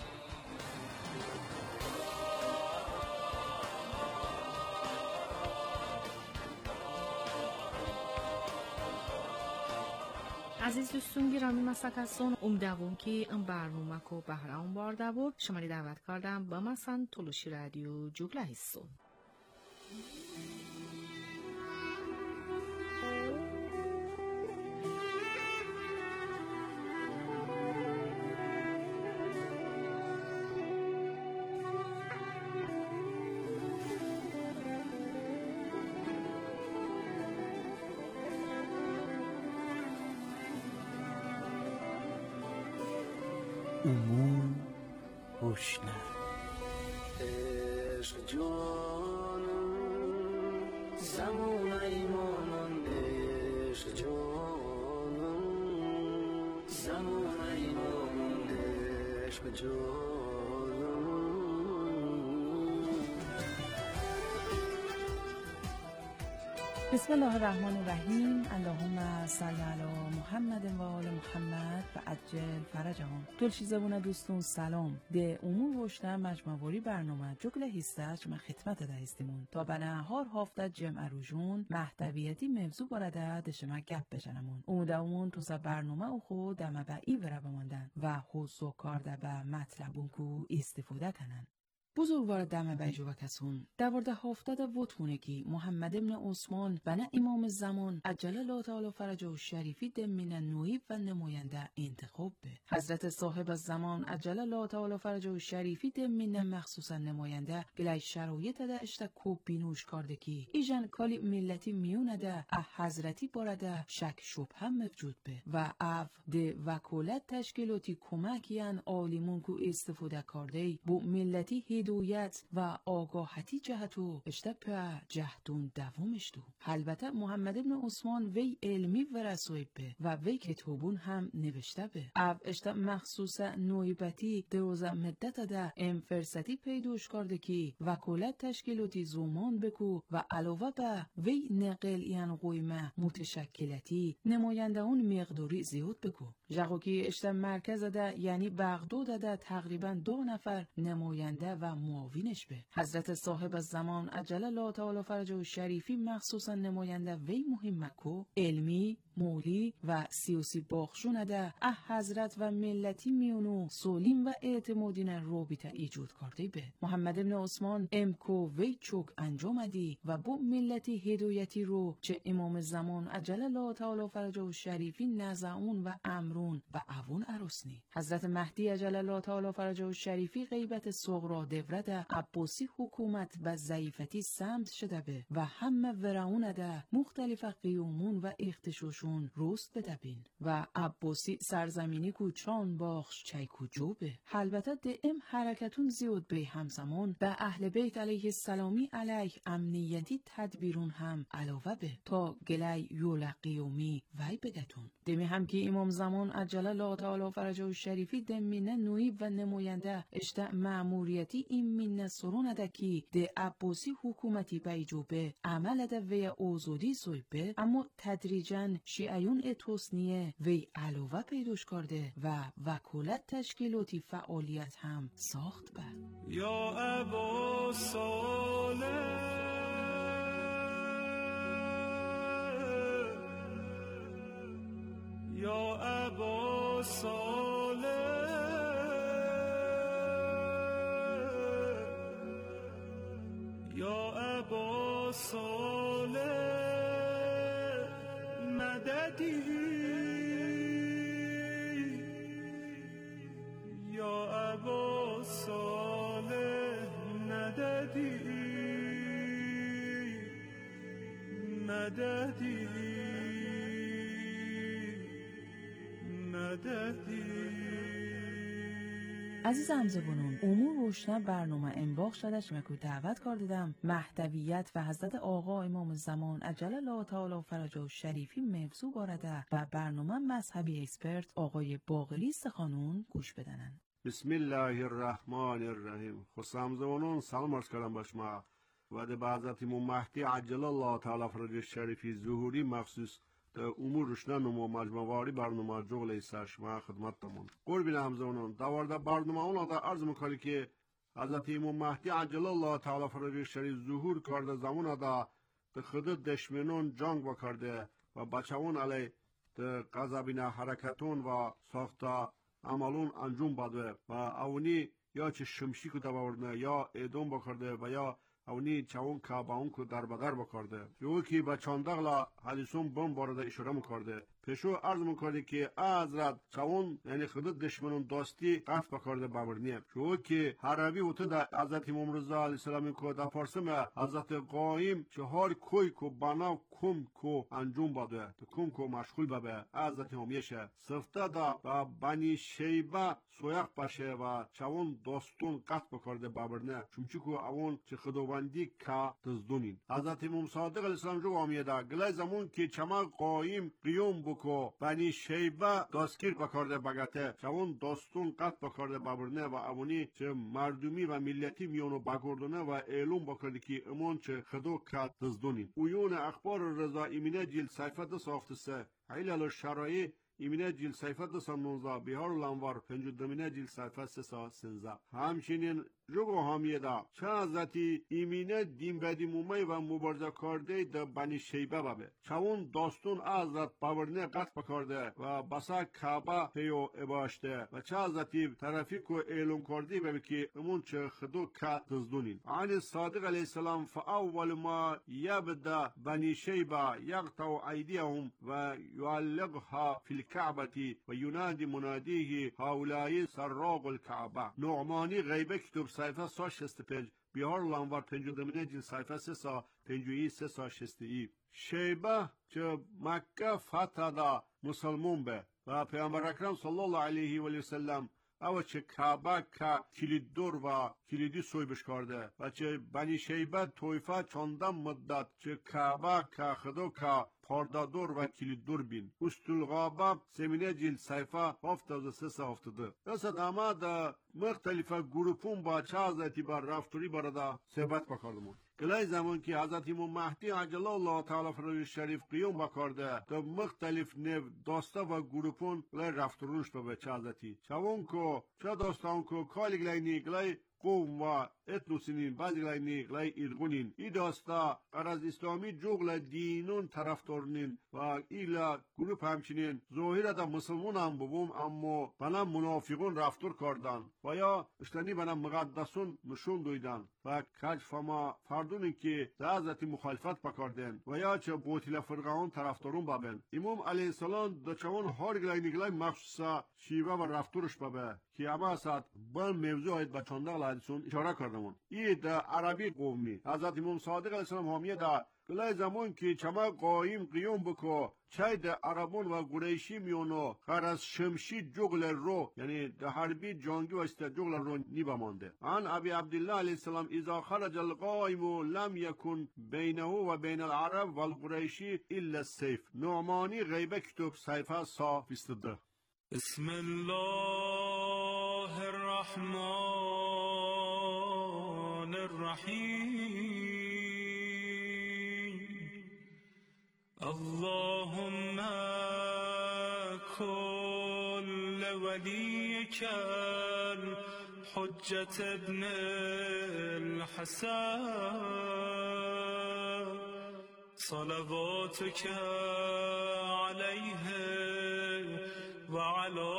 S6: عزیز دوستون گرامی مسکسون امیدوارم که این برنامه کو بهره اون بارده بود. شما ری دعوت کردم با مثلا تلوشی رادیو جوگله هستون.
S8: امور روشنه عشق جانم زمان ایمانم عشق جانم زمان ایمانم عشق جانم
S3: بسم الله الرحمن الرحیم. اللهم صل علی محمد و آل محمد و عجل فرجهم. دلشی زبونه دوستون سلام. ده امور روشنه مجموعی برنامه جوگله هستش ما خدمت ده هستیمون تا بنا هار هافته جمع روشون محتویتی موضوع بارده دشمه گپ بشنمون. امیدوارم تو سه برنامه او خود دمه به ای وره بماندن و حوصو کارده به مطلبون کو استفاده کنن. بزرگوار دمه بیجو و کسون دوارده هافتاد وطونگی محمد ابن عثمان و نه امام زمان عجل الله تعالی فرجه و شریفی دمین نویب و نماینده انتخاب به حضرت صاحب الزمان عجل الله تعالی فرجه و شریفی دمین مخصوصا نماینده گلی شرایط ده اشتا کوب بینوش کاردگی ایجن کالی ملتی میونه ده حضرتی بارده شک شب هم موجود به و اف ده وکولت تشکیلاتی کمکیان آلیمون کو استفاده کرده بو ملتی هدایت و آگاهتی جهتو اشتبه جهدون دومشتو. البته محمد ابن عثمان وی علمی ورسوی به و وی کتابون هم نوشته به. او اشتب مخصوص نویبتی دروزه مدت ده ام فرصتی پیدوش کرده کی وکالت تشکیلاتی زمان بکو و علاوه به وی نقل یان قویمه متشکلتی نماینده اون مقداری زیاد بکو. جاگو کی اشتب مرکز ده یعنی بغداد ده تقریبا 2 نفر نماینده و معاونش به. حضرت صاحب الزمان عجل الله تعالی فرجه شریفی مخصوصا نماینده وی مهمه کو علمی مولی و سیاسی باخشون ده حضرت و ملتی میونو سولیم و اعتمادین رابطه ایجاد کرده به. محمد ابن عثمان امکو وی چوک انجام دی و بو ملتی هدایتی رو چه امام زمان عجل الله تعالی فرجه شریفی نزعون و امرون و اوون عروسنی. حضرت مهدی عجل الله تعالی فرجه شریفی غیبت صغرا دورت عباسی حکومت و ضعیفتی سمت شده به و همه ورعون ده مختلف قیومون و اختشوشون روست بدبین و عباسی سرزمینی کوچان باخش چیکو جوبه. البته دائم حرکتون زیاد به همزمان به اهل بیت علیه السلامی علیه امنیتی تدبیرون هم علاوه به تا گلی یول قیومی وی بگتون. دمی هم که امام زمان عجل الله تعالی فرجه شریفی دمینه نویب و نماینده اشتع معموریتی این مینه سرون دکی ده عباسی حکومتی بیجوبه عمل ده وی اوزودی سویبه اما تدریجاً شیعیون اتوسنیه وی علاوه پیدوش کرده و وکالت تشکیلاتی فعالیت هم ساخت به.
S2: یا ابا صالح یا ابا صالح یا ابا صالح مددی یا ابا صالح مددی مددی
S3: عزیز همزبانان امور روشن برنامه انباخ شدش مکو دعوت کردم محتویت و حضرت آقا امام زمان عجل الله تعالی فرجه شریفی موضوع بارده و برنامه مذهبی اکسپرت آقای باقری سخانون گوش بدنن.
S5: بسم الله الرحمن الرحیم. همزبانان سلام عرض کردم به شما و به حضرت امام مهدی عجل الله تعالی فرجه شریفی ظهوری مخصوص امور روشن و مجموعی برنامه جغل ایسا شما خدمتتون. قربان همزبانان دوارده برنامه اون دا عرض میکنی که حضرت امام مهدی عجل الله تعالی فرجه شریف ظهور کرده زمان دا به خود دشمنان جنگ بکرده و بچهون علی غضبین حرکتون و ساخته عملون انجام بده و اونی یا چه شمشی که داورنه یا اعدام بکرده و یا اونی چون کعبه اون کو در بدر بکرده جو کی با چاندغلا حدیثون بم وارد اشاره میکرده پیشو عرض میکرده که حضرت چون یعنی خود دشمنون داستی قف بکرده باورنیه جو کی حربی اوت در حضرت امام رضا علیه السلام کو در فارسم حضرت قائم چهار کوی کو بنا کم کو انجام بده کم کو مشغول به حضرت امیشه سفته دا و بنی شیبه سویق باشه و چون داستون قف بکرده باورنه چونچه کو اون چه خداوندی کا تزدونین حضرت امام صادق علیه السلام جو آمیده گله زمان که چما قائم قیوم بکو بنی شیبه دستگیر بکرده بگته چون داستون قط بکرده ببرنه و اونی چه مردمی و ملتی میونو بگردونه و اعلام بکرده که امون چه خدا کا تزدونین اویون اخبار رضا ایمینه جیل صحفت ساخته سه علل الشرایع ایمینه جیل صحفت 19 بیهار الانوار 52 جیل صحفت 313 همچنین جگو حامیه دا چه حضرتی ایمینه دین بدی مومی و مبارزه کرده دا بنی شیبه بابه چون داستون حضرت باورنه قط بکرده و بسا کعبه پیو اباشته و چه حضرتی طرفی کو اعلام کرده بابه که امون چه خدو که تزدونین عن صادق علیه السلام فاول ما یبدا بنی شیبه یقطع ایدیهم و یعلقها فی الكعبه و ینادی منادیه هؤلاء سراق الكعبه نعمانی غیبه کتب صحیفه 165 بیهار لانوار 52 جیل صحیفه 350 شیبه چه مکه فتح دا مسلمون به و پیامبر اکرم صلی الله علیه و سلم او چه کعبه که کلیددور و کلیدی soy bishkarde و چه بنی شیبه طایفه چندان مدت چه کعبه که خدا که پاردادور و کلیددور بین استالغابه زمینه جیل صیفه 73 دست اما دا مختلفه گروپون با چه حضرتی بر رفتوری برده صحبت بکردمون گلای زمان که حضرت امام مهدی عجل الله تعالی فرای شریف قیام بکرده دا مختلف نو داسته و گروپون گلای رفتورونش به چه حضرتی چون که چه داستان که کالی گلای نی گلای قوم و اتنوسینین بعضی گلای نی گلای ایرگونین ای داسته از اسلامی جوگل دینون طرفدارنین و ایلا گروپ همچنین ظاهر دا مسلمون هم ببوم اما بنا منافقون رفتور کردن و یا اشتنی بنا مقدسون نشون دویدن و کج فما فردونی که دا حضرت مخالفت بکردن و یا چه بوتیل فرقان طرفدارون بابن امام علیه السلام دا چون هر گلای نگلای مخصوصا شیوه و رفتورش بابه که اما اسد بان موضوع هاید بچانده الحدیثون اشاره کردمون ای دا عربی قومی حضرت امام صادق علیه السلام حامیه دا گلای زمان که چما قایم قیام بکو چای دا عربون و قریشی میونو خر از شمشید جغل رو یعنی دا حربی جانگی و است جغل رو نیبا مانده عن ابی عبدالله علیه السلام اذا خرج القائم لم یکن بینه و بین العرب و القریشی الا السیف نعمانی غیبه کتب صحیفه صا 22
S2: بسم الله الرحمن الرحیم اللهم كل وليك الحجة ابن الحسن صلواتك عليه وعلى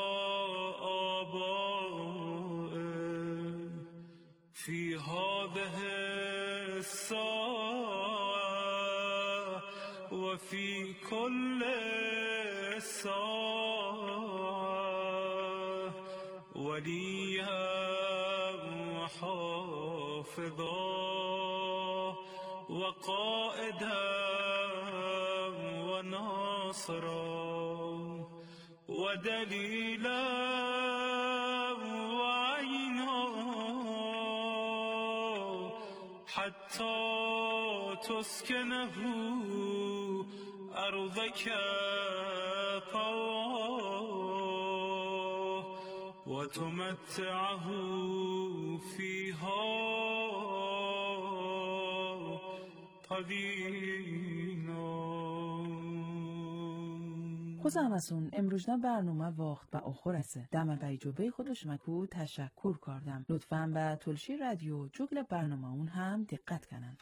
S2: آبائه في هذه الساعة وفي كل ساعة وليا وحافظا وقائدا وناصرا ودليلا وعينا حتى تسكنه أرضك طوعا وتمتعه فيها طويلا.
S3: خوز همسون امروزنا برنامه وقت و آخر است. دم بیجوبه خودش مکو تشکر کردم. لطفاً به تلشی رادیو جوگل برنامه اون هم دقت کنن.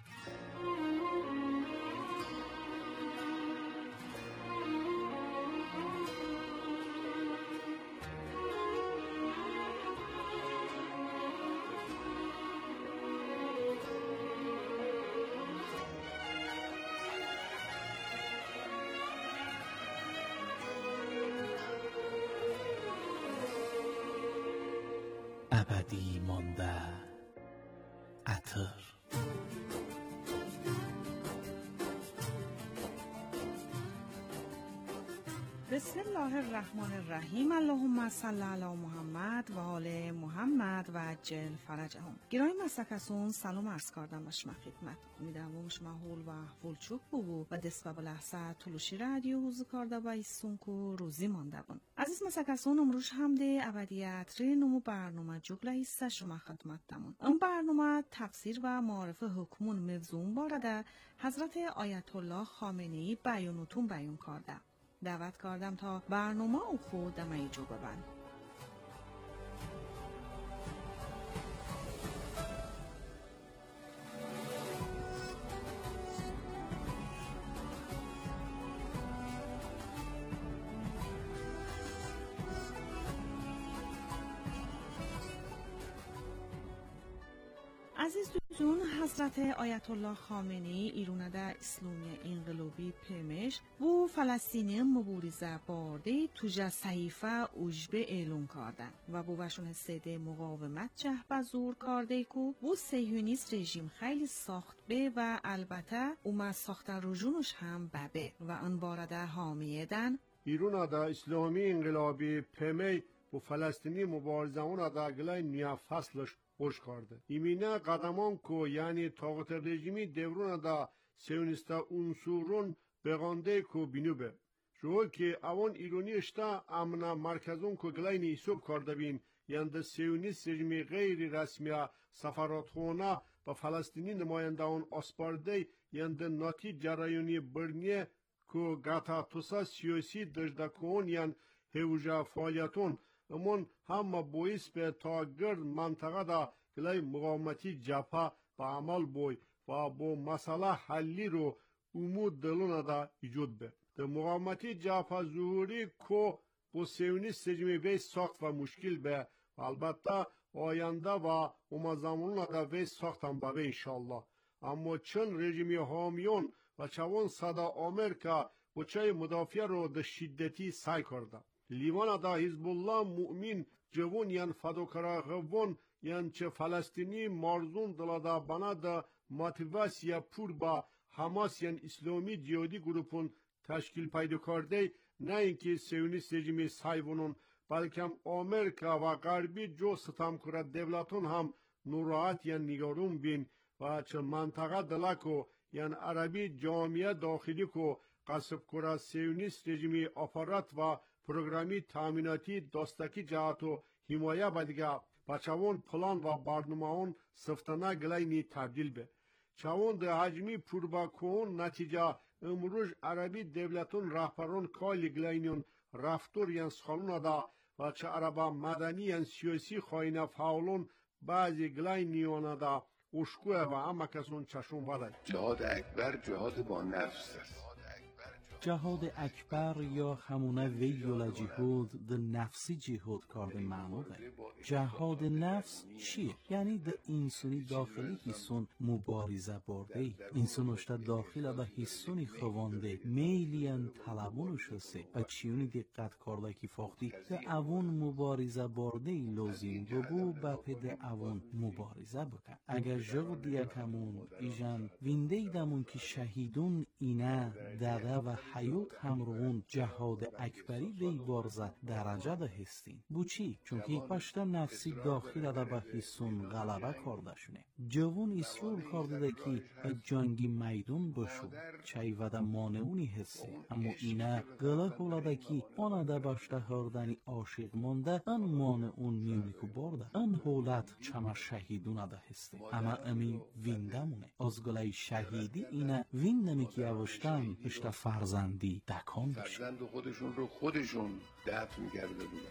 S4: ابدی مانده عطر
S6: بسم الله الرحمن الرحیم. اللهم صل علی محمد و آل محمد و عجل فرجهم. گرامی مسکسون سلام عرض کردم بشما خدمت. امیدوارم شما حول و حولچوک بو و دست و بلحظه تلوشی رادیو حوزو کرده و ایسون که روزی مانده بون. عزیز مسکسون امروز هم ده ابدیت رینمو برنامه جوگله ایسته شما خدمت دمون. اون برنامه تفسیر و معارف حکمون موضوع بارده حضرت آیت الله خامنه‌ای بیانوتون بیان کرده. دعوت کردم تا برنامه او خود دم ایجو ببند. عزیز دوستان، حضرت آیت الله خامنه‌ای ایرونده اسلامی انقلابی پیمش و فلسطینی مبارزه بارده توجه صحیفه اوجبه اعلان کردن و بو وشون سده مقاومت جه بزور کرده که بو صهیونیست رژیم خیلی ساخت به و البته اومد ساخت رجونش هم ببه و ان بارده حامیه دن
S5: ایرونده اسلامی انقلابی پیمی bu فلسطینی مبارزان دا گلای نیا فصلش خوش کرده. ایمینه قدمان کو یعنی طاقت رژیمی دورون دا سیونیستا انصورون بغانده کو بینوبه. شو که اوان ایرانی اشتا امنا مرکزون کو گلای نیسوب کرده بین یعنی دا سیونیست رژیمی غیر رسمی سفارت خونه با فلسطینی نماینده اون اسپارده یعنی دا ناتی جرایونی برنیه کو گاتا توسا سیاسی دجدکون یعنی هوجا فعالیتون امون هم باعث به تاگر منطقه دا گلای مقاومتی جبهه با عمل بوی و با مسئله حلی رو امود دلون دا ایجود به. در مقاومتی جبهه ظهوری کو با سیونیست رژیم وی ساخت و مشکل به و البته آینده و زمانون دا وی ساخت هم به انشالله. اما چون رژیمی حامیون و چون صدا آمریکا و چای مدافع رو در شدتی سعی کرده. لیوان دا حزب الله مؤمن جوون یان فداکارا غوون یان چه فلسطینی مارزون دلادا بنا دا موتیواسیا پور با حماس یان اسلامی جهادی گروپون تشکیل پیدا کرده نه اینکه سیونیست رژیم سایوونون بلکه آمریکا و غربی جو ستم کرد دولتون هم نوراحت یان نگارون بین و چه منطقه دلکو یان عربی جامعه داخلی کو قصب کرد سیونیست رژیمی آپارات و پروگرامی تامیناتی داستکی جهات و حمایه بدیگه با چوان پلان و برنامه‌ون سفتانه گلینی تبدیل به. چوان ده حجمی پورباکون نتیجه امروز عربی دولتون رهبران کالی گلینیون رفتور ین سخالون دا و چه عربا مدنی ین سیاسی خواهین فعالون بعضی گلینیون دا اشکوه و همه کسون چشون بده.
S9: جهاد اکبر جهاد با نفس است.
S4: جهاد اکبر یا همونه ویولا جهود ده نفسی جهود کارده معنا ده. جهاد نفس چیه؟ یعنی ده انسانی داخلی حسون مبارزه برده. انسان اشتا داخل ده حسونی خوانده میلین طلبونو شسته و چیونی دقت کرده که فاقتی ده اوون مبارزه برده لازم ببو با پده اوون مبارزه بکن. اگر جغ دیکمون ایجان وینده دمون که شهیدون اینه داده و حیات همرون جهاد اکبری وی بارزه درجه ده هستین. بوچی؟ چونکه پشت نفسی داخل ده به حسون غلبه کرده شونه. جوان اصرار کرده ده که جنگی میدون بشو. چای وده مانعونی هستی. اما اینه گله هولده که آنه ده باشته هردنی عاشق مانده ان مانعون میونیکو برده. ان هولت چما شهیدونه ده هستی. اما امی وینده مونه. از گله شهیدی اینه وینده که اوشتن اشتا فرزندی دکان بشه.
S9: فرزند خودشون رو خودشون دفن کرده بودن.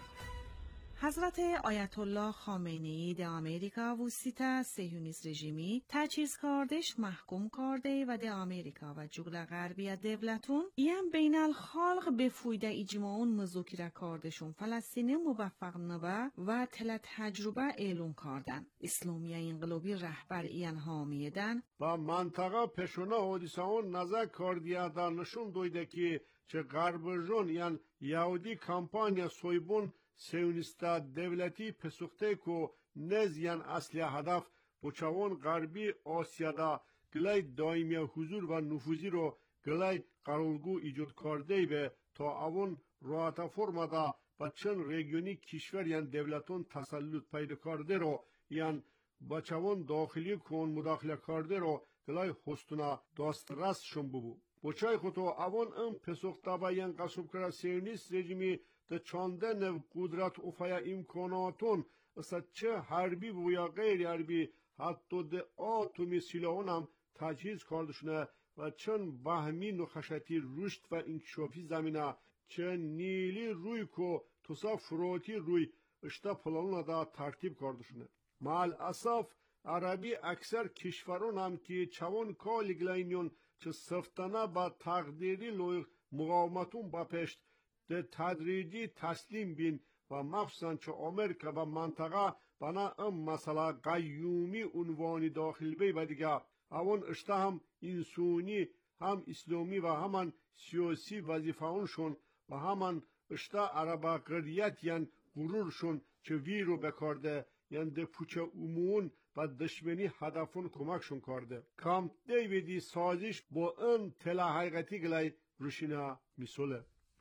S6: حضرت آیت الله خامنه‌ای ده آمریکا وسیطه صهیونیست رژیمی تجهیز کردش محکوم کرده و ده آمریکا و جغل غربی دولتون این بین الخلق به فویده اجماعون مذاکره کردشون فلسطینی موفق نبه و تل تجربه اعلام کردن. اسلامی انقلابی رهبر این حامیدن
S5: با منطقه پشونه حادثه‌ون نظر کردیه در نشون دویده که چه غربجون یعنی یهودی کمپانیا سویبون سیونیستا دولتی پسوخته کو نزیان اصلی هدف بچوان غربی آسیادا گلای دائمی حضور و نفوذی رو گلای قرارگو ایجاد کرده به تا اون راحت فرما دا با چند رژیونی کشور یعنی دولتون تسلط پیدا کرده رو یعنی بچوان داخلی کن مداخله کرده رو گلای حستونا داسترس شون ببو. بچای خودو اون پسوخته با یعنی قصب کرده سیونیست رژیمی ده چانده نو قدرت افایا امکاناتون اصلا چه حربی و یا غیر حربی حتی ده آتومی سلاحون هم تجهیز کردشونه و چون بهمی نخشتی رشد و انکشافی زمینه چه نیلی روی کو توسا فروتی روی اشتا پلانون دا ترتیب کردشونه. مال اصاف عربی اکثر کشورون هم که چوان کالی گلینیون چه سفتانه با تقدیری لوی مقاومتون با پشت ده تدریجی تسلیم بین و مخصوصا چه آمریکا و منطقه بنا مثلا قیومی عنوانی داخل بی و دیگه اون اشته هم انسانی هم اسلامی و همان سیاسی وظیفه‌شون و همان اشته عربا قریت یعنی غرورشون چه وی رو بکرده یعنی ده پوچه امون و دشمنی هدفون کمکشون کرده. کامپ دیویدی سازش با این تله حقیقتی گلای روشینا میسوله.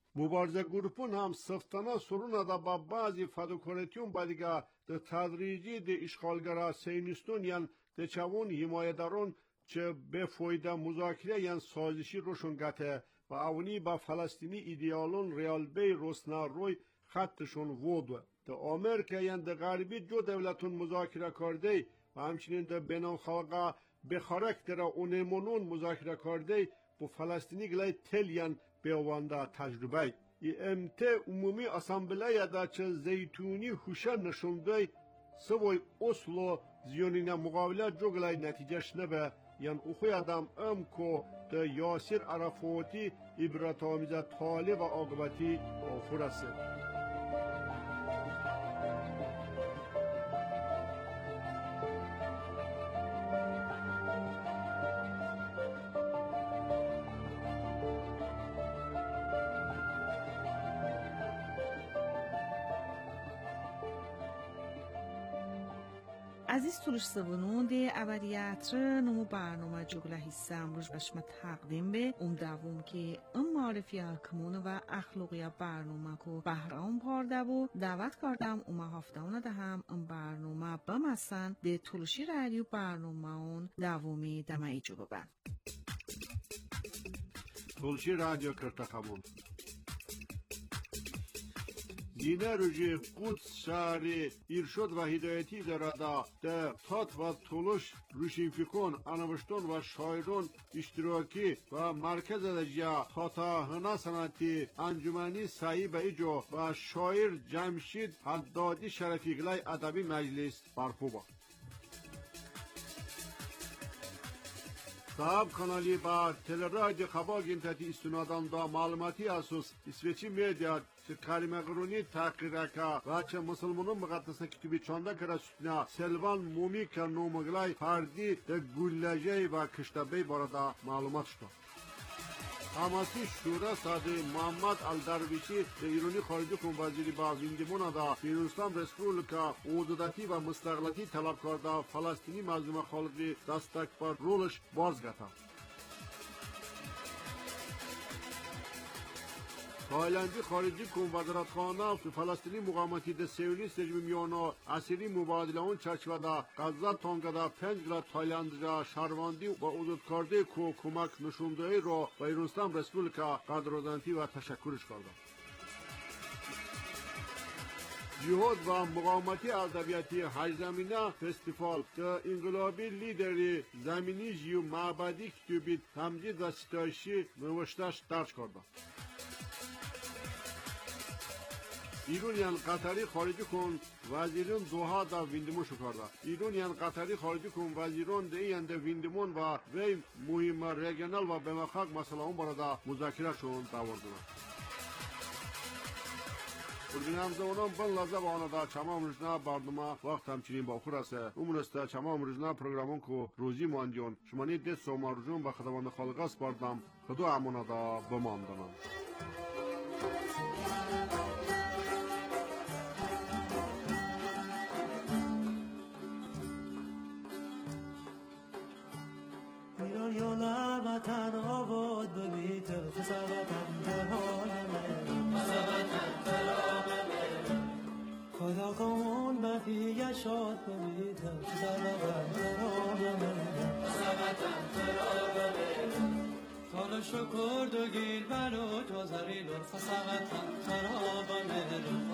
S5: مبارزه گروپون هم سفتانه سرون دا با بعضی فداکاریتیون بدیگه ده تدریجی ده اشغالگرا سینیستون یعنی ده چوون حمایتدارون چه به فایده مذاکره یعنی سازشی روشون گته و اونی با فلسطینی ایدئالون ریال بی روسنا روی خطشون وود ده آمریکا یعنی ده غربی جو دولتون مذاکره کرده و همچنین ده بینان خلقا به خارکتر اونمونون مذاکره کرده با فلسطینی گلای تل یعنی به وانده تجربه ای امت عمومی اسامبله دا چه زیتونی هوشه نشونده سوی اصلو زیونین مقابله جوگلای نتیجهش نبه یعنی اخوی ادم امکو ده یاسر عرفاتی عبرت‌آمیز طالع و عاقبتی فرسه
S6: عزیز طولش سبونون ده ابدیت نمو برنامه جگله حصه امروز بشما تقدیم به دوم که معرفی کمون و اخلاقی برنامه کو بهرام پارده و دعوت کردم هفتهونه ده هم برنامه بمسن ده طولشی رادیو برنامه اون دومی دمه ایجو ببن
S5: طولشی رادیو کرتخمون زینه روژی قدس شهری ارشاد و هدایتی درادا در تات و طولش روشنفکران انوشتون و شاعران اشتراکی و مرکز دجیا تاتاهنا سنتی انجمنی سعی به ایجو و شاعر جمشید حدادی شرفیگلای ادبی مجلس برپوبا صاحب کانالی با تلرادیو خباگ انتتی استنادان دا معلوماتی اساس اسویچی میدیا چه کلمه قرونی تحقیقه و چه مسلمانون مقدسه کتبی چانده کرده سوتنا سلوان مومی که نومگلای فردی ده گلجه و کشتبه بارده معلومات شد حماسی شورا ساده محمد الدرویشی به ایرانی خارجی کن وزیری با ویندیمون دا ایرانستان رسپولیکا حدودتی و مستقلاتی طلب کرده فلسطینی مظلوم خالقی دستک بر رولش بازگته تایلندی خارجی کن وزارتخانه فلسطینی مقاومتی ده سیونیست رژیم میانو اسیری مبادله اون چرچوه دا غزه تانگه دا 5 گلا تایلند را شهروندی و عضو کرده کو کمک نشونده رو و ایرانستان رسپولیکا قدردانی و تشکرش کرده جهاد و مقاومتی ادبیاتی هشت زمینه فستیوال که انقلابی لیدری زمینی جیو معبدی کتبی تمجید و ستایشی نوشتش درج کرده ایرانیان قطری خارجی کن وزیران دوها دا ویندمون شکرده ایرانیان قطری خارجی کن وزیران ده ویندمون و وی مهم ریگنال و بمخاق مسئله اون برده مذاکره شون داوردونه Urginam zamanam ben laza bağına da çamam rüzna bardıma vakt hamçinin bağkur ase. Umreste çamam rüzna programın ku rozi mandiyon. Şumani des somar rüzun ba xadavanı xalqas bardam. Xudu amuna da bamandana.
S8: ایران یولا وطن آباد ببیت خسابتن خدا کن بفیه شاد ببید خسابتن تال شکر دو گیل برو جازری لور خسابتن تراب میرو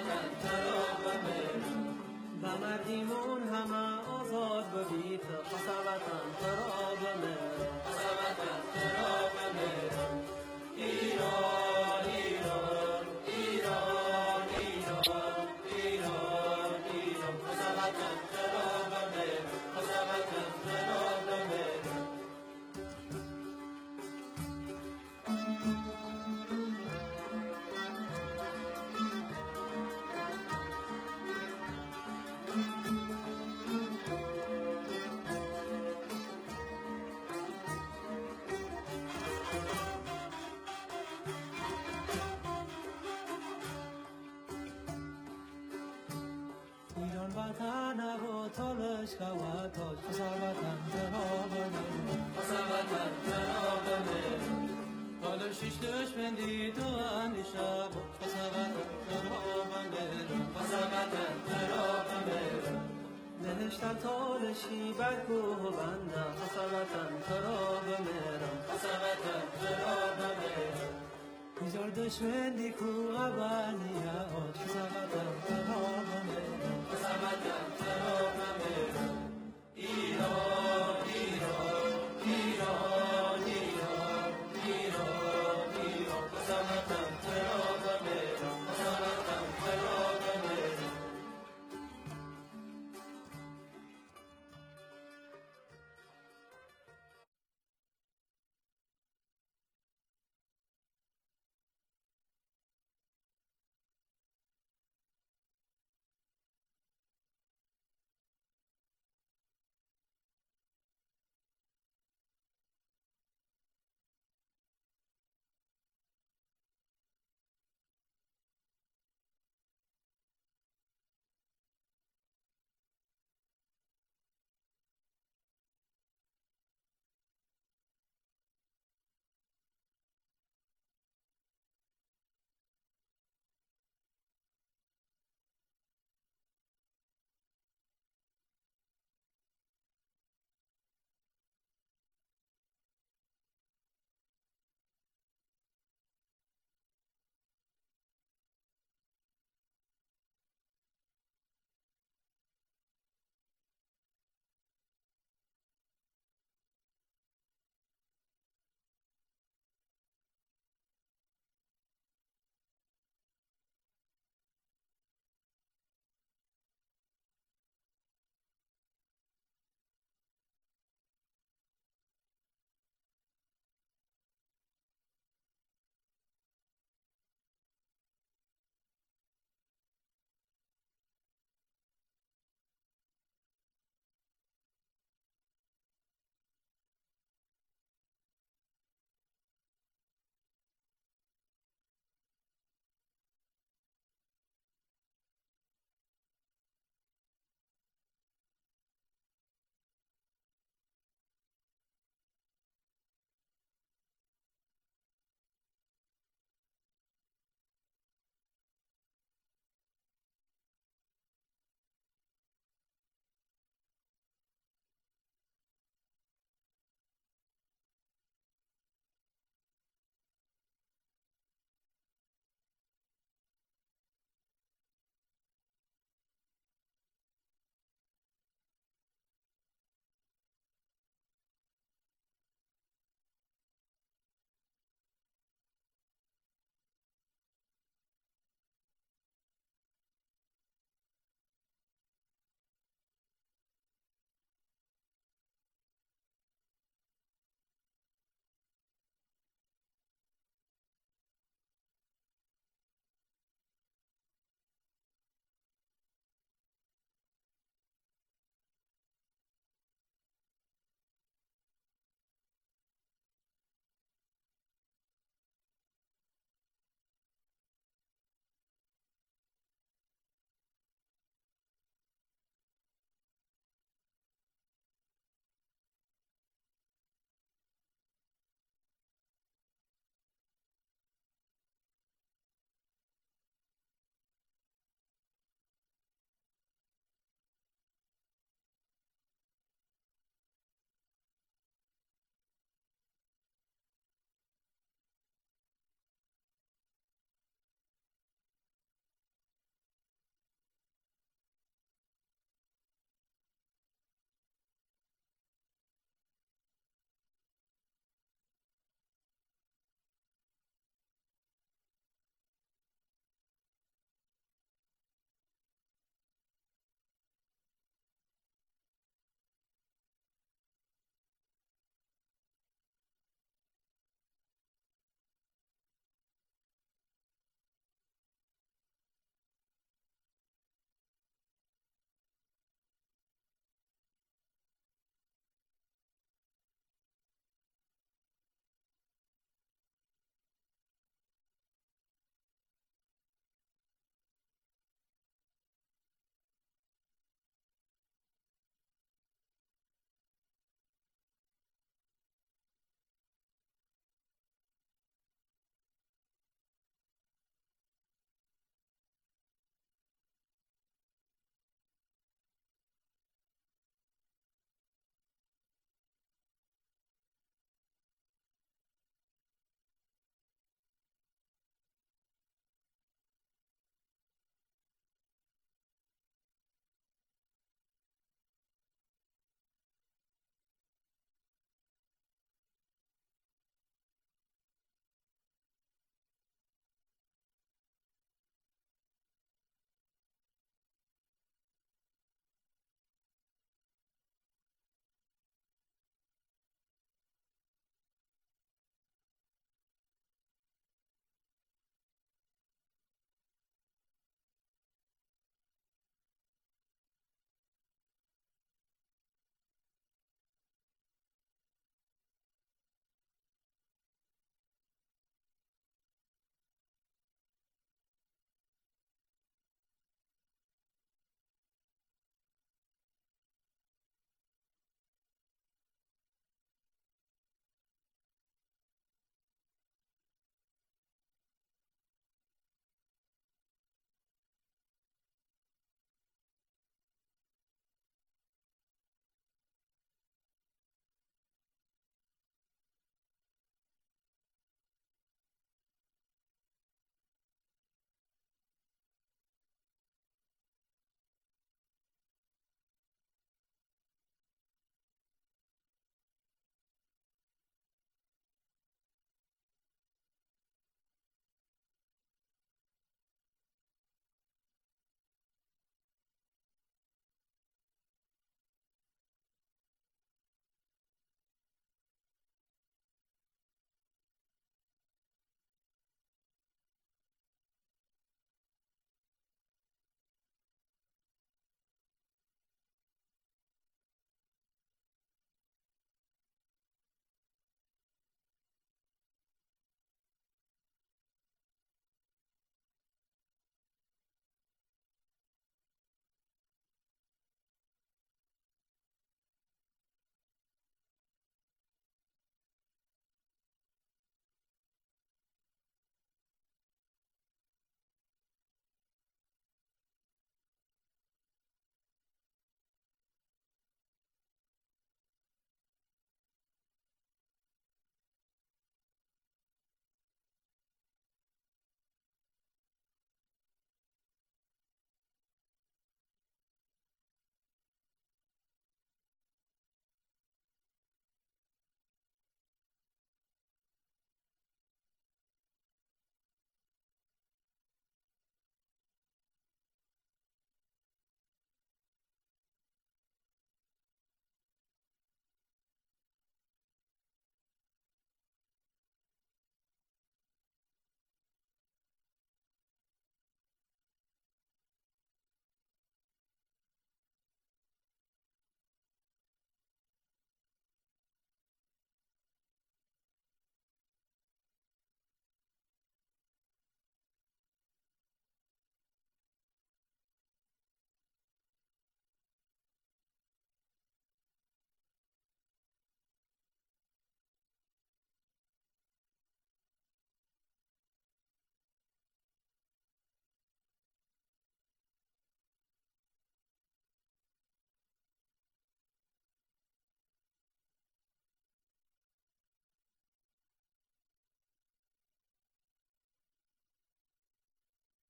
S8: و مردیمون همه آزاد ببید خسابتن تراب میرو ایران وطن و تالش و تاج خسابتن تراب حالا شیش دشمندی تو اندیشم خسابتن خرابم برم خسابتن خرابم برم نهشتن تالشی برگو بندم خسابتن خرابم برم خسابتن خرابم برم میزار دشمندی کو قبلیه خسابتن خرابم برم خسابتن خرابم برم ایران